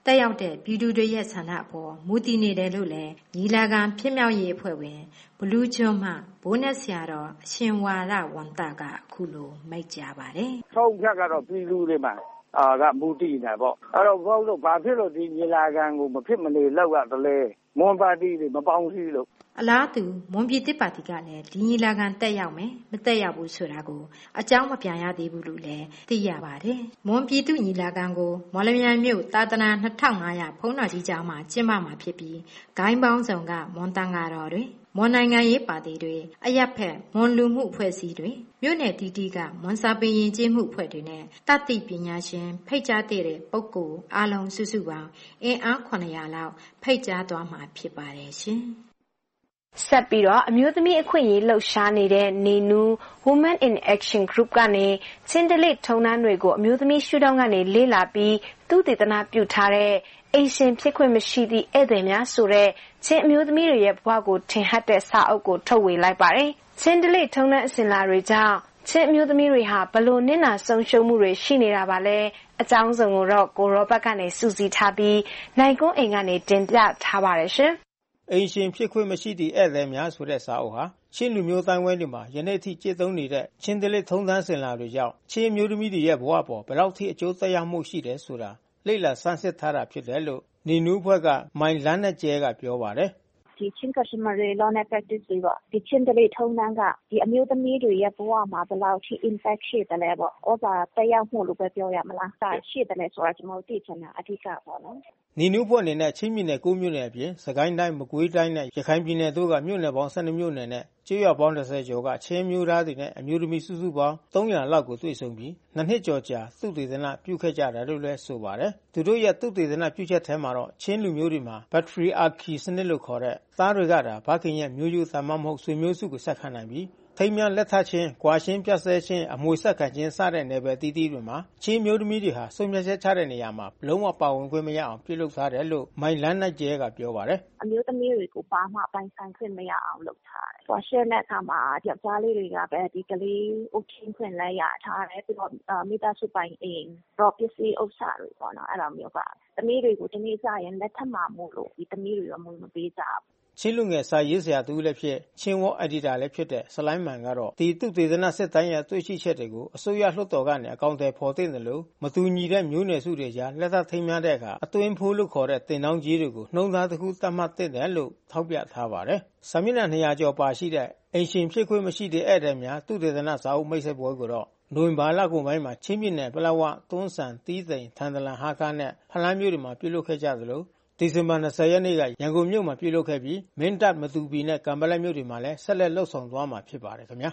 တက်ရောက်တဲ့ပြည်သူတွေရဲ့ဆန္ဒအပေါ်မူတည်နေတယ်လို့လည်းညီလာခံဖြစ်မြောက်ရေးအဖွဲ့ဝင်ဘလူးကျွန်းမှဘိုးနဲ့ဆရာတော်အရှင်ဝါရဝန်တကအခုလိုမိတ်ကြပါတယ်။ဆုံးဖြတ်ကတော့ပြည်သူတွေမှာအာကမူတည်နေပေါ့အဲ့တော့ဘုန်းတို့ဘာဖြစ်လို့ဒီညီလာခံကိုမဖြစ်မနေလောက်ရတယ်လဲမွန်ပါတီတွေမပေါင်းစည်းလို့အလားတူမွန်ပြည်တစ်ပါတီကလည်းဒီညီလာခံတက်ရောက်မယ်မတက်ရောက်ဘူးဆိုတာကိုအကြောင်းမပြန်ရသေးဘူးလို့လည်းသိရပါတယ်။မွန်ပြည်သူညီလာခံကိုမော်လမြိုင်မြို့သာသနာနှစ်ထောင်ငါးရာဖုံးတော်ကြီးကျောင်းမှာကျင်းပမှာဖြစ်ပြီးဂိုင်းပေါင်းစုံကမွန်တန်ဃာတော်တွေမွန်နိုင်ငံရေးပါတီတွေအရက်ဖက်မွန်လူမှုအဖွဲ့အစည်းတွေမြို့နယ်တီတီကမွန်စာပေယဉ်ကျေးမှုအဖွဲ့တွေနဲ့တတိပညာရှင်ဖိတ်ကြားတဲ့ပုဂ္ဂိုလ်အားလုံးစုစုပေါင်းအင်အားခုနှစ်ရာလောက်ဖိတ်ကြားသွားမှာဖြစ်ပါတယ်ရှင်။ဆက်ပြီးတော့အမျိုးသမီးအခွင့်အရေးလှုပ်ရှားနေတဲ့နေနူ Women in Action Group ကနေချင်းတလိထုံနှန်းတွေကိုအမျိုးသမီးရှုထောင့်ကနေလေ့လာပြီးသူတည်တနာပြုထားတဲ့အိမ်ရှင်ဖြစ်ခွင့်မရှိသည့်ဧည့်သည်များဆိုတဲ့ချင်းအမျိုးသမီးတွေရဲ့ဘဝကိုထင်ဟပ်တဲ့စာအုပ်ကိုထုတ်ဝေလိုက်ပါတယ်။ချင်းတလိထုံနှန်းအစဉ်လာတွေကြောင့်ချင်းအမျိုးသမီးတွေဟာဘလို့နစ်နာဆုံးရှုံးမှုတွေရှိနေတာပါလဲအကြောင်းစုံကိုတော့ကိုရောဘတ်ကနေစူးစီးထားပြီးနိုင်ကွန်းအိမ်ကနေတင်ပြထားပါတယ်ရှင်။အိမ်ရှင်ဖြစ်ခွင့်မရှိသည့်ဧည့်သည်များဆိုတဲ့စာအုပ်ဟာချင်းလူမျိုးတိုင်းဝဲတွေမှာယနေ့ထိကျင့်သုံးနေတဲ့ချင်းတလိထုံနှန်းအစဉ်လာတွေကြောင့်ချင်းအမျိုးသမီးတွေရဲ့ဘဝပေါ်ဘယ်လောက်ထိအကျိုးသက်ရောက်မှုရှိတယ်ဆိုတာလေ့လာစမ်းစစ်ထားတာဖြစ်တယ်လို့နေနူးဘွဲ့ကမိုင်လန်းနဲ့ကျဲကပြောပါတယ်။ဒီချင်းကရှမရေလောနဲ့ practice တွေပေါ့ဒီချင်းတလေးထုံးနှန်းကဒီအမျိုးသမီးတွေရဲ့ဘဝမှာဘယ်လောက်ထိ impact ရှိတယ်လဲပေါ့။ဩဇာတက်ရောက်မှုလို့ပဲပြောရမလား။ဒါရှိတယ်လဲဆိုတာကျွန်တော်သိချင်တာအဓိကပေါ့နော်။နေနူးဘွဲ့အနေနဲ့ချင်းပြည်နယ်ကိုမြို့နယ်အပြင်စကိုင်းတိုင်းမကွေးတိုင်းနဲ့ရခိုင်ပြည်နယ်တို့ကမြို့နယ်ပေါင်း၁၂မြို့နယ်နဲ့ကျေးရွာပေါင်းတစ်ဆယ်ကျော်ကချင်းမျိုးသားတွေနဲ့အမျိုးသမီးစုစုပေါင်းသုံးရာလောက်ကိုတွေ့ဆုံပြီးနှစ်နှစ်ကျော်ကြာသုတေသနပြုခဲ့ကြတယ်လို့လည်းဆိုပါတယ်။သူတို့ရဲ့သုတေသနပြုချက်ထဲမှာတော့ချင်းလူမျိုးတွေမှာ patriarchy စနစ်လို့ခေါ်တဲ့သားတွေကတာဘခင်ရဲ့မျိုးရိုးသားမမဟုတ်ဆွေမျိုးစုကိုဆက်ခံနိုင်ပြီးထိမ်းမြလက်ထချင်း၊ကွာရှင်းပြတ်ဆဲခြင်း၊အမွေဆက်ခံခြင်းစတဲ့နယ်ပယ်တီးတီးတွေမှာချင်းမျိုးသမီးတွေဟာဆုံးဖြတ်ချက်ချတဲ့နေရာမှာလုံးဝပါဝင်ခွင့်မရအောင်ပြုလုပ်ထားတယ်လို့မိုင်လန်းနိုင်ကျဲကပြောပါတယ်။အမျိုးသမီးတွေကိုပါမှပိုင်ဆိုင်ခွင့်မရအောင်လုပ်ထားတယ်။ကွာရှင်းတဲ့အခါမှာယောက်ျားလေးတွေကပဲဒီကလေးအုပ်ချင်းခွင့်လဲရထားတယ်ပြီးတော့မိသားစုပိုင်အိမ်ရောပစ္စည်းဥစ္စာတွေပေါ့နော်အဲ့လိုမျိုးကသမီးတွေကိုတနေ့ကျရင်လက်ထပ်မှာမို့လို့ဒီသမီးတွေရောမမပေးကြဘူးချင်းလူငယ်စာရေးဆရာတူလည်းဖြစ်ချင်းဝေါ်အက်ဒီတာလည်းဖြစ်တဲ့ဆလိုင်းမန်ကတော့ဒီသုတေသနစစ်တမ်းရဲ့တွေ့ရှိချက်တွေကိုအစိုးရလွှတ်တော်ကနေအကောင့်တွေဖော်သိတယ်လို့မတူညီတဲ့မျိုးနယ်စုတွေကြားလက်သထိမ်းများတဲ့အခါအတွင်းဖိုးလို့ခေါ်တဲ့တင်နှောင်းကြီးတွေကိုနှုံသားတစ်ခုသတ်မှတ်တဲ့တယ်လို့ထောက်ပြထားပါတယ်။စာမျက်နှာနှစ်ရာကျော်ပါရှိတဲ့အိမ်ရှင်ဖြစ်ခွင့်မရှိတဲ့ဧည့်သည်များသုတေသနစာအုပ်မိတ်ဆက်ပွဲကိုတော့နိုဝင်ဘာလကုန်ပိုင်းမှာချင်းပြည်နယ်ပလောဝတွန်းဆန်တီးသိမ်ထန်တလန်ဟာကားနဲ့ဖလန်းမြို့တွေမှာပြုလုပ်ခဲ့ကြသလိုဒီဇင်ဘာ၂၀ရက်နေ့ကရန်ကုန်မြို့မှာပြုလုပ်ခဲ့ပြီးမင်းတပ်မတူပီနဲ့ကံပလက်မြို့တွေမှာလည်းဆက်လက်လှုပ်ဆောင်သွားမှာဖြစ်ပါတယ်ခင်ဗျာ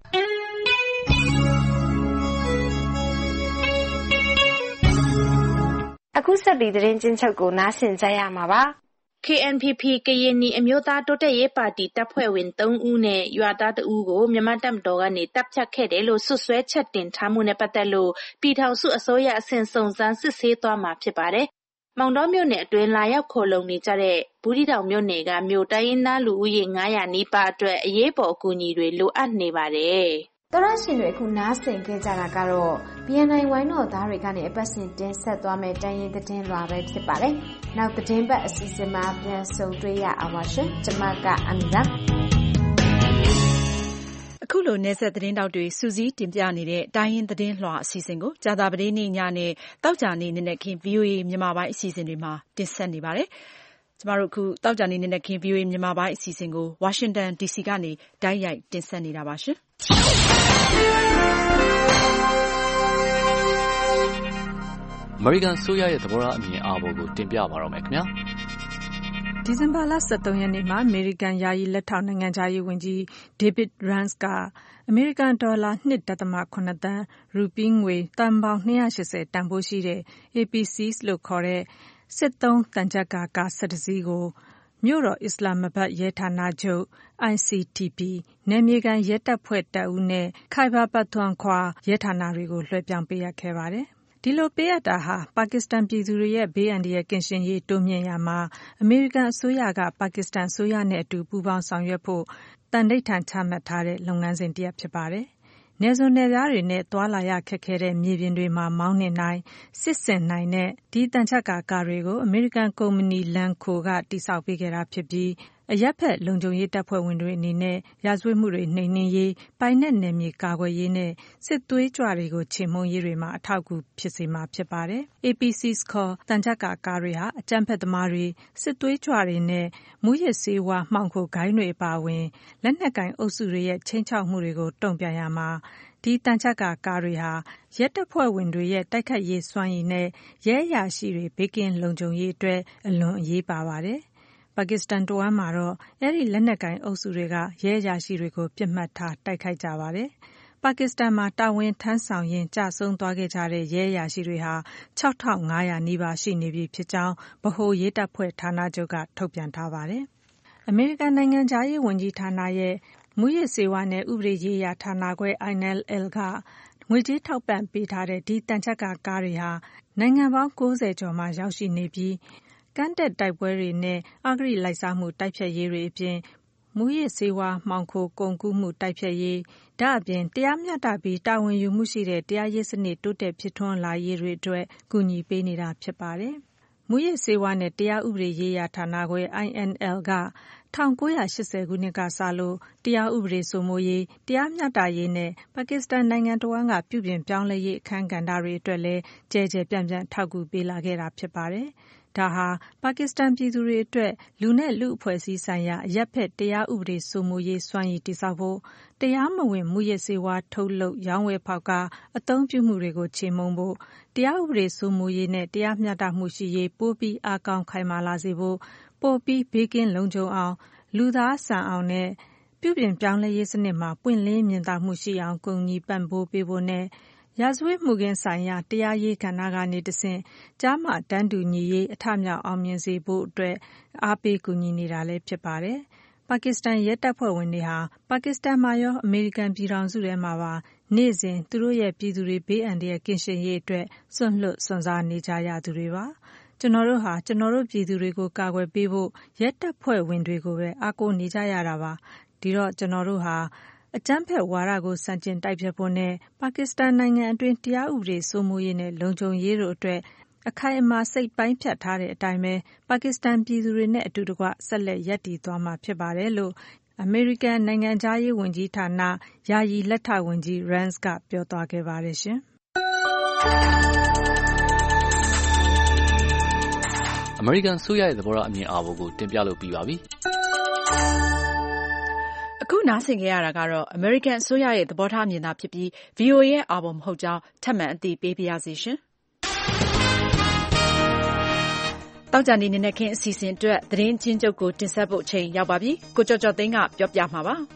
အခုဆက်ပြီးသတင်းချင်းချုပ်ကိုနားဆင်ကြရမှာပါ K N P P ကရင်နီအမျိုးသားတိုးတက်ရေးပါတီတပ်ဖွဲ့ဝင်သုံးဦးနဲ့ရွာသားတဦးကိုမြန်မာတပ်မတော်ကနေတပ်ဖြတ်ခဲ့တယ်လို့ဆွဆွဲချက်တင်ထားမှုနဲ့ပတ်သက်လို့ပြည်ထောင်စုအစိုးရအဆင့်စုံစမ်းစစ်ဆေးသွားမှာဖြစ်ပါတယ်။မောင်တောမြို့နယ်အတွင်းလာရောက်ခိုလုံနေကြတဲ့ဘူးတီတောင်မြို့နယ်ကမြို့တိုင်းရင်းသားလူဦးရေ၅ရာနီးပါးအတွက်အရေးပေါ်အကူအညီတွေလိုအပ်နေပါတယ်။သောရရှင်တွေအခုနားဆင်ခဲ့ကြတာကတော့ B N I ဝိုင်းတော်သားတွေကနေအပတ်စဉ်တင်ဆက်သွားမယ့်တိုင်းရင်းသတင်းလွှာပဲဖြစ်ပါတယ်။နောက်သတင်းပတ်အစီအစဉ်မှာပြန်ဆုံတွေ့ရအောင်ပါရှင်။ကျွန်မကအမီပါအခုလိုနေဆက်သတင်းတောက်တွေစူးစီးတင်ပြနေတဲ့တိုင်းရင်းသတင်းလွှာအစီအစဉ်ကိုကြာသပတေးနေ့ညနဲ့တောက်ကြနေ့နေ့နဲ့ခင် V O A မြန်မာပိုင်းအစီအစဉ်တွေမှာတင်ဆက်နေပါတယ်။ကျမတို့အခုတောက်ကြနေ့နေ့နဲ့ခင် V O A မြန်မာပိုင်းအစီအစဉ်ကို Washington D C ကနေတိုက်ရိုက်တင်ဆက်နေတာပါရှင်။အမေရိကန်ဆိုရရဲ့သဘောထားအမြင်အာဘော်ကိုတင်ပြပါတော့မယ်ခင်ဗျာ။ဒီဇင်ဘာလ၁၃ရက်နေ့မှာအမေရိကန်ယာယီလက်ထောက်နိုင်ငံခြားရေးဝန်ကြီး David Rance ကအမေရိကန်ဒေါ်လာ ၂.၇ သန်းရူပီးငွေတန်ပေါင်း၂၈၀တန်ဖိုးရှိတဲ့ A P Cs လို့ခေါ်တဲ့စစ်သုံးသံချပ်ကာကား၁၁စီးကိုမြို့တော်အစ္စလာမ္မာဘတ်ရဲဌာနချုပ် I C T P နယ်မြေခံရဲတပ်ဖွဲ့တပ်ဦးနဲ့ Khyber Pakhtunkhwa ရဲဌာနတွေကိုလွှဲပြောင်းပေးအပ်ခဲ့ပါတယ်။ဒီလိုပေးအပ်တာဟာပါကစ္စတန်ပြည်သူတွေရဲ့ဘေးအန္တရာယ်ကင်းရှင်းရေးတိုးမြှင့်ရာမှာအမေရိကန်အစိုးရကပါကစ္စတန်အစိုးရနဲ့အတူပူးပေါင်းဆောင်ရွက်ဖို့တန်ဋိဌာန်ချမှတ်ထားတဲ့လုပ်ငန်းစဉ်တစ်ရပ်ဖြစ်ပါတယ်။နယ်စွန်နယ်ပြားတွေနဲ့သွာလာရခက်ခဲတဲ့မြေပြင်တွေမှာမောင်းနှင်နိုင်စစ်ဆင်နိုင်တဲ့ဒီတန်ချက်ကာကားတွေကိုအမေရိကန်ကုမ္ပဏီ Lanco ကတည်ဆောက်ပေးခဲ့တာဖြစ်ပြီးအရပ်ဖက်လုံခြုံရေးတပ်ဖွဲ့ဝင်တွေအနေနဲ့ရာဇဝတ်မှုတွေနှိမ်နင်းရေးပိုင်နက်နယ်မြေကာကွယ်ရေးနဲ့စစ်သွေးကြွတွေကိုချေမှုန်းရေးတွေမှာအထောက်အကူဖြစ်စေမှာဖြစ်ပါတယ်။ A P Cs ခေါ်တန်ချက်ကာကားတွေဟာအကြမ်းဖက်သမားတွေစစ်သွေးကြွတွေနဲ့မူးယစ်ဆေးဝါးမှောင်ခိုဂိုဏ်းတွေအပါအဝင်လက်နက်ကိုင်အုပ်စုတွေရဲ့ချိန်ချောက်မှုတွေကိုတုံ့ပြန်ရမှာဒီတန်ချက်ကာကားတွေဟာရဲတပ်ဖွဲ့ဝင်တွေရဲ့တိုက်ခိုက်ရေးစွမ်းရည်နဲ့ရဲအရာရှိတွေဘေးကင်းလုံခြုံရေးအတွက်အလွန်အရေးပါပါတယ်။ပါကစ္စတန်တဝမ်းမှာတော့အဲ့ဒီလက်နက်ကိုင်အုပ်စုတွေကရဲအရာရှိတွေကိုပြစ်မှတ်ထားတိုက်ခိုက်ကြပါတယ်။ပါကစ္စတန်မှာတာဝန်ထမ်းဆောင်ရင်းကြာဆုံးသွားခဲ့ကြတဲ့ရဲအရာရှိတွေဟာခြောက်ထောင်ငါးရာနီးပါးရှိနေပြီဖြစ်ကြောင်းဗဟိုရဲတပ်ဖွဲ့ဌာနချုပ်ကထုတ်ပြန်ထားပါတယ်။အမေရိကန်နိုင်ငံခြားရေးဝန်ကြီးဌာနရဲ့မူရစ်ဆေးဝါးနဲ့ဥပဒေရေးရာဌာနခွဲ I N L L ကငွေကြေးထောက်ပံ့ပေးထားတဲ့ဒီတန်ချက်ကာကားတွေဟာနိုင်ငံပေါင်း၉၀ကျော်မှာရောက်ရှိနေပြီးကမ်းတက်တိုက်ပွဲတွေနဲ့အဂတိလိုက်စားမှုတိုက်ဖျက်ရေးတွေအပြင်မူရစ်ဆေးဝါးမှောင်ခိုကုန်ကူးမှုတိုက်ဖျက်ရေးဒါအပြင်တရားမျှတပြီးတာဝန်ယူမှုရှိတဲ့တရားရေးစနစ်တိုးတက်ဖြစ်ထွန်းလာရေးတွေအတွက်ကူညီပေးနေတာဖြစ်ပါတယ်။မူရစ်ဆေးဝါးနဲ့တရားဥပဒေရေးရာဌာနခွဲ I N L က၁၉၈၀ခုနှစ်ကစလို့တရားဥပဒေစိုးမိုးရေးတရားမျှတရေးနဲ့ပါကစ္စတန်နိုင်ငံတဝန်းကပြုပြင်ပြောင်းလဲရေးအခမ်းကဏ္ဍတွေအတွက်လည်းကျယ်ကျယ်ပြန့်ပြန့်ထောက်ကူပေးလာခဲ့တာဖြစ်ပါတယ်။ဒါဟာပါကစ္စတန်ပြည်သူတွေအတွက်လူနဲ့လူအဖွဲ့အစည်းဆိုင်ရာအရပ်ဖက်တရားဥပဒေစိုးမိုးရေးစွမ်းရည်တည်ဆောက်ဖို့တရားမဝင်မူရစ်ဆေးဝါးထုတ်လုပ်ရောင်းဝယ်ဖောက်ကားအသုံးပြုမှုတွေကိုချေမှုန်းဖို့တရားဥပဒေစိုးမိုးရေးနဲ့တရားမျှတမှုရှိရေးပိုပြီးအားကောင်းခိုင်မာလာစေဖို့ပိုပြီးဘေးကင်းလုံခြုံအောင်လူသားဆန်အောင်နဲ့ပြုပြင်ပြောင်းလဲရေးစနစ်မှာပွင့်လင်းမြင်သာမှုရှိအောင်ကူညီပံ့ပိုးပေးဖို့နဲ့ရာဇဝတ်မှုခင်းဆိုင်ရာတရားရေးကဏ္ဍကနေတဆင့်ကြားမှတန်းတူညီရေးအထမြောက်အောင်မြင်စေဖို့အတွက်အားပေးကူညီနေတာလည်းဖြစ်ပါတယ်။ပါကစ္စတန်ရဲတပ်ဖွဲ့ဝင်တွေဟာပါကစ္စတန်မှာရောအမေရိကန်ပြည်ထောင်စုထဲမှာပါနေ့စဉ်သူတို့ရဲ့ပြည်သူတွေဘေးအန္တရာယ်ကင်းရှင်းရေးအတွက်စွန့်လွတ်စွန့်စားနေကြရသူတွေပါ။ကျွန်တော်တို့ဟာကျွန်တော်တို့ပြည်သူတွေကိုကာကွယ်ပေးဖို့ရဲတပ်ဖွဲ့ဝင်တွေကိုပဲအားကိုးနေကြရတာပါ။ဒီတော့ကျွန်တော်တို့ဟာအကြမ်းဖက်ဝါဒကိုဆန့်ကျင်တိုက်ဖျက်ဖို့နဲ့ပါကစ္စတန်နိုင်ငံအတွင်းတရားဥပဒေစိုးမိုးရေးနဲ့လုံခြုံရေးတို့အတွက်အခိုင်အမာစိတ်ပိုင်းဖြတ်ထားတဲ့အတိုင်းပဲပါကစ္စတန်ပြည်သူတွေနဲ့အတူတကွဆက်လက်ရပ်တည်သွားမှာဖြစ်ပါတယ်လို့အမေရိကန်နိုင်ငံခြားရေးဝန်ကြီးဌာနယာယီလက်ထောက်ဝန်ကြီး Rance ကပြောသွားခဲ့ပါတယ်ရှင်။အမေရိကန်ဆိုရရဲ့သဘောထားအမြင်အာဘော်ကိုတင်ပြလို့ပြီးပါပြီ။အခုနားဆင်ကြရတာကတော့ American အစိုးရရဲ့သဘောထားအမြင်သာဖြစ်ပြီး V O A ရဲ့အာဘော်မဟုတ်ကြောင်းထပ်မံအသိပေးပါရစေရှင်။တောက်ကြနေနေနဲ့ခင်းအစီအစဉ်အတွက်သတင်းချင်းချုပ်ကိုတင်ဆက်ဖို့အချိန်ရောက်ပါပြီ။ကိုကျော်ကျော်သိန်းကပြောပြမှာပါ။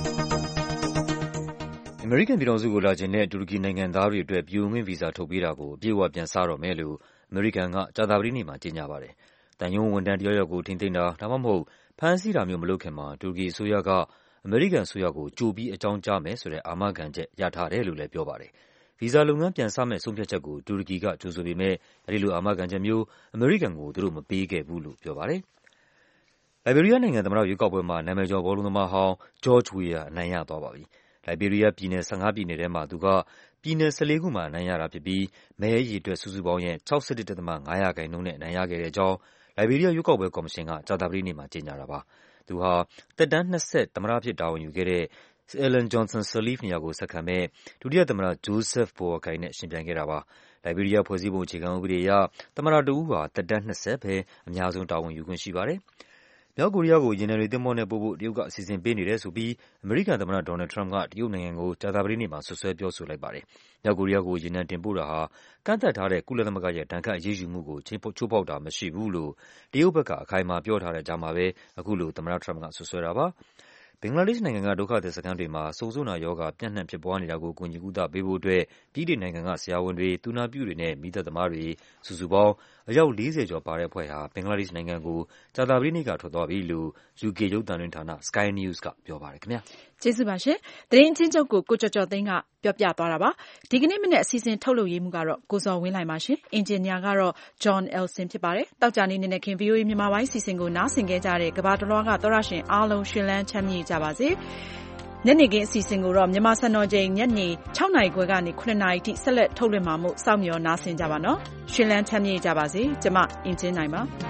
အမေရိကန်ပြည်ထောင်စုကိုလာခြင်းနဲ့တူရကီနိုင်ငံသားတွေအတွက်ပြည်ဝင်ခွင့်ဗီဇာထုတ်ပေးတာကိုအပြည့်အဝပြန်စတော့မယ်လို့အမေရိကန်ကကြာသပတေးနေ့မှာကြေညာပါတယ်။တန်ယုံဝန်ထမ်းတယောက်ယောက်ကိုထိန်းသိမ်းတာဒါမှမဟုတ်ဖမ်းဆီးတာမျိုးမလုပ်ခင်မှာတူရကီအစိုးရကအမေရိကန်အစိုးရကိုကြိုပြီးအကြောင်းကြားမယ်ဆိုတဲ့အာမခံချက်ရထားတယ်လို့လည်းပြောပါတယ်။ဗီဇာလုပ်ငန်းပြန်စမယ့်ဆုံးဖြတ်ချက်ကိုတူရကီကကြိုဆိုပေမဲ့အဲဒီလိုအာမခံချက်မျိုးအမေရိကန်ကိုသူတို့မပေးခဲ့ဘူးလို့ပြောပါတယ်။လိုက်ဘေးရီးယားနိုင်ငံသမ္မတရွေးကောက်ပွဲမှာနာမည်ကျော်ဘောလုံးသမားဟောင်း George Weah အနိုင်ရသွားပါပြီ။လိုက်ဘေးရီးယားပြည်နယ်၁၅ပြည်နယ်ထဲမှာသူကပြည်နယ်၁၄ခုမှာအနိုင်ရတာဖြစ်ပြီးမဲအရေအတွက်စုစုပေါင်းရဲ့၆၁.၅ရာခိုင်နှုန်းနဲ့အနိုင်ရခဲ့တဲ့အကြောင်းလိုက်ဘေးရီးယားရွေးကောက်ပွဲကော်မရှင်ကကြာသပတေးနေ့မှာကြေညာတာပါ။သူဟာသက်တမ်းနှစ်ဆက်သမ္မတအဖြစ်တာဝန်ယူခဲ့တဲ့ Ellen Johnson Sirleaf နေရာကိုဆက်ခံမဲ့ဒုတိယသမ္မတ Joseph Boakai နဲ့ယှဉ်ပြိုင်ခဲ့တာပါ။လိုက်ဘေးရီးယားဖွဲ့စည်းပုံအခြေခံဥပဒေအရသမ္မတတဦးဟာသက်တမ်းနှစ်ဆက်ပဲအများဆုံးတာဝန်ယူခွင့်ရှိပါတယ်။မြောက်ကိုရီးယားကိုယာဉ်နယ်တွေသင်္ဘောနဲ့ပို့ဖို့တရုတ်ကအစီအစဉ်ပေးနေတယ်ဆိုပြီးအမေရိကန်သမ္မတ Donald Trump ကတရုတ်နိုင်ငံကိုကြာသပတေးနေ့မှာစွပ်စွဲပြောဆိုလိုက်ပါတယ်။မြောက်ကိုရီးယားကိုယာဉ်နဲ့တင်ပို့တာဟာကန့်သတ်ထားတဲ့ကုလသမဂ္ဂရဲ့ဒဏ်ခတ်အရေးယူမှုကိုချိုးဖောက်တာမရှိဘူးလို့တရုတ်ဘက်ကအခိုင်အမာပြောထားတဲ့ကြားမှာပဲအခုလိုသမ္မတ Trump ကစွပ်စွဲတာပါ။ဘင်္ဂလားဒေ့ရှ်နိုင်ငံကဒုက္ခသည်စခန်းတွေမှာဆုံဆို့နာရောဂါပြန့်နှံ့ဖြစ်ပွားနေတာကိုကူညီကုသပေးဖို့အတွက်ဗြိတိန်နိုင်ငံကဆရာဝန်တွေ၊သူနာပြုတွေနဲ့မီးသတ်သမားတွေစုစုပေါင်းအယောက်၄၀ကျော်ပါတဲ့အဖွဲ့ဟာဘင်္ဂလားဒေ့ရှ်နိုင်ငံကိုကြာသပတေးနေ့ကထွက်သွားပြီလို့ ယူကေ ရုပ်သံလွှင့်ဌာန Sky News ကပြောပါတယ်ခင်ဗျာ။ကျေးဇူးပါရှင်။သတင်းချင်းချုပ်ကိုကိုကျော်ကျော်သိန်းကပြောပြသွားတာပါ။ဒီကနေ့မနေ့အစီအစဉ်ထုတ်လုပ်ရေးမှုကတော့ကိုဇော်ဝင်းလှိုင်ပါရှင်။အင်ဂျင်နီယာကတော့ John Elson ဖြစ်ပါတယ်။တောက်ကြနေနေနဲ့ခင် V O A မြန်မာပိုင်းအစီအစဉ်ကိုနားဆင်ခဲ့ကြတဲ့ကမ္ဘာတလွှားကသောရရှင်အားလုံးရှင်လန်းချမ်းမြေ့ကြပါစေ။ညနေခင်းအစီအစဉ်ကိုတော့မြန်မာစံတော်ချိန်ညနေ၆နာရီခွဲကနေ၇နာရီထိဆက်လက်ထုတ်လွှင့်မှာမို့စောင့်မျှော်နားဆင်ကြပါနော်။ရှင်လန်းချမ်းမြေ့ကြပါစေ။ကျမအင်ကျင်းနိုင်ပါ။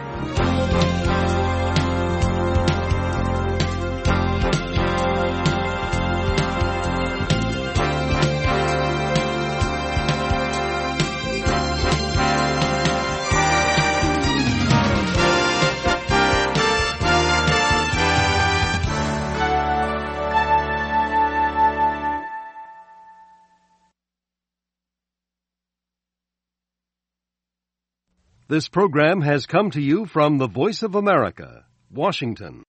This program has come to you from the Voice of America, Washington.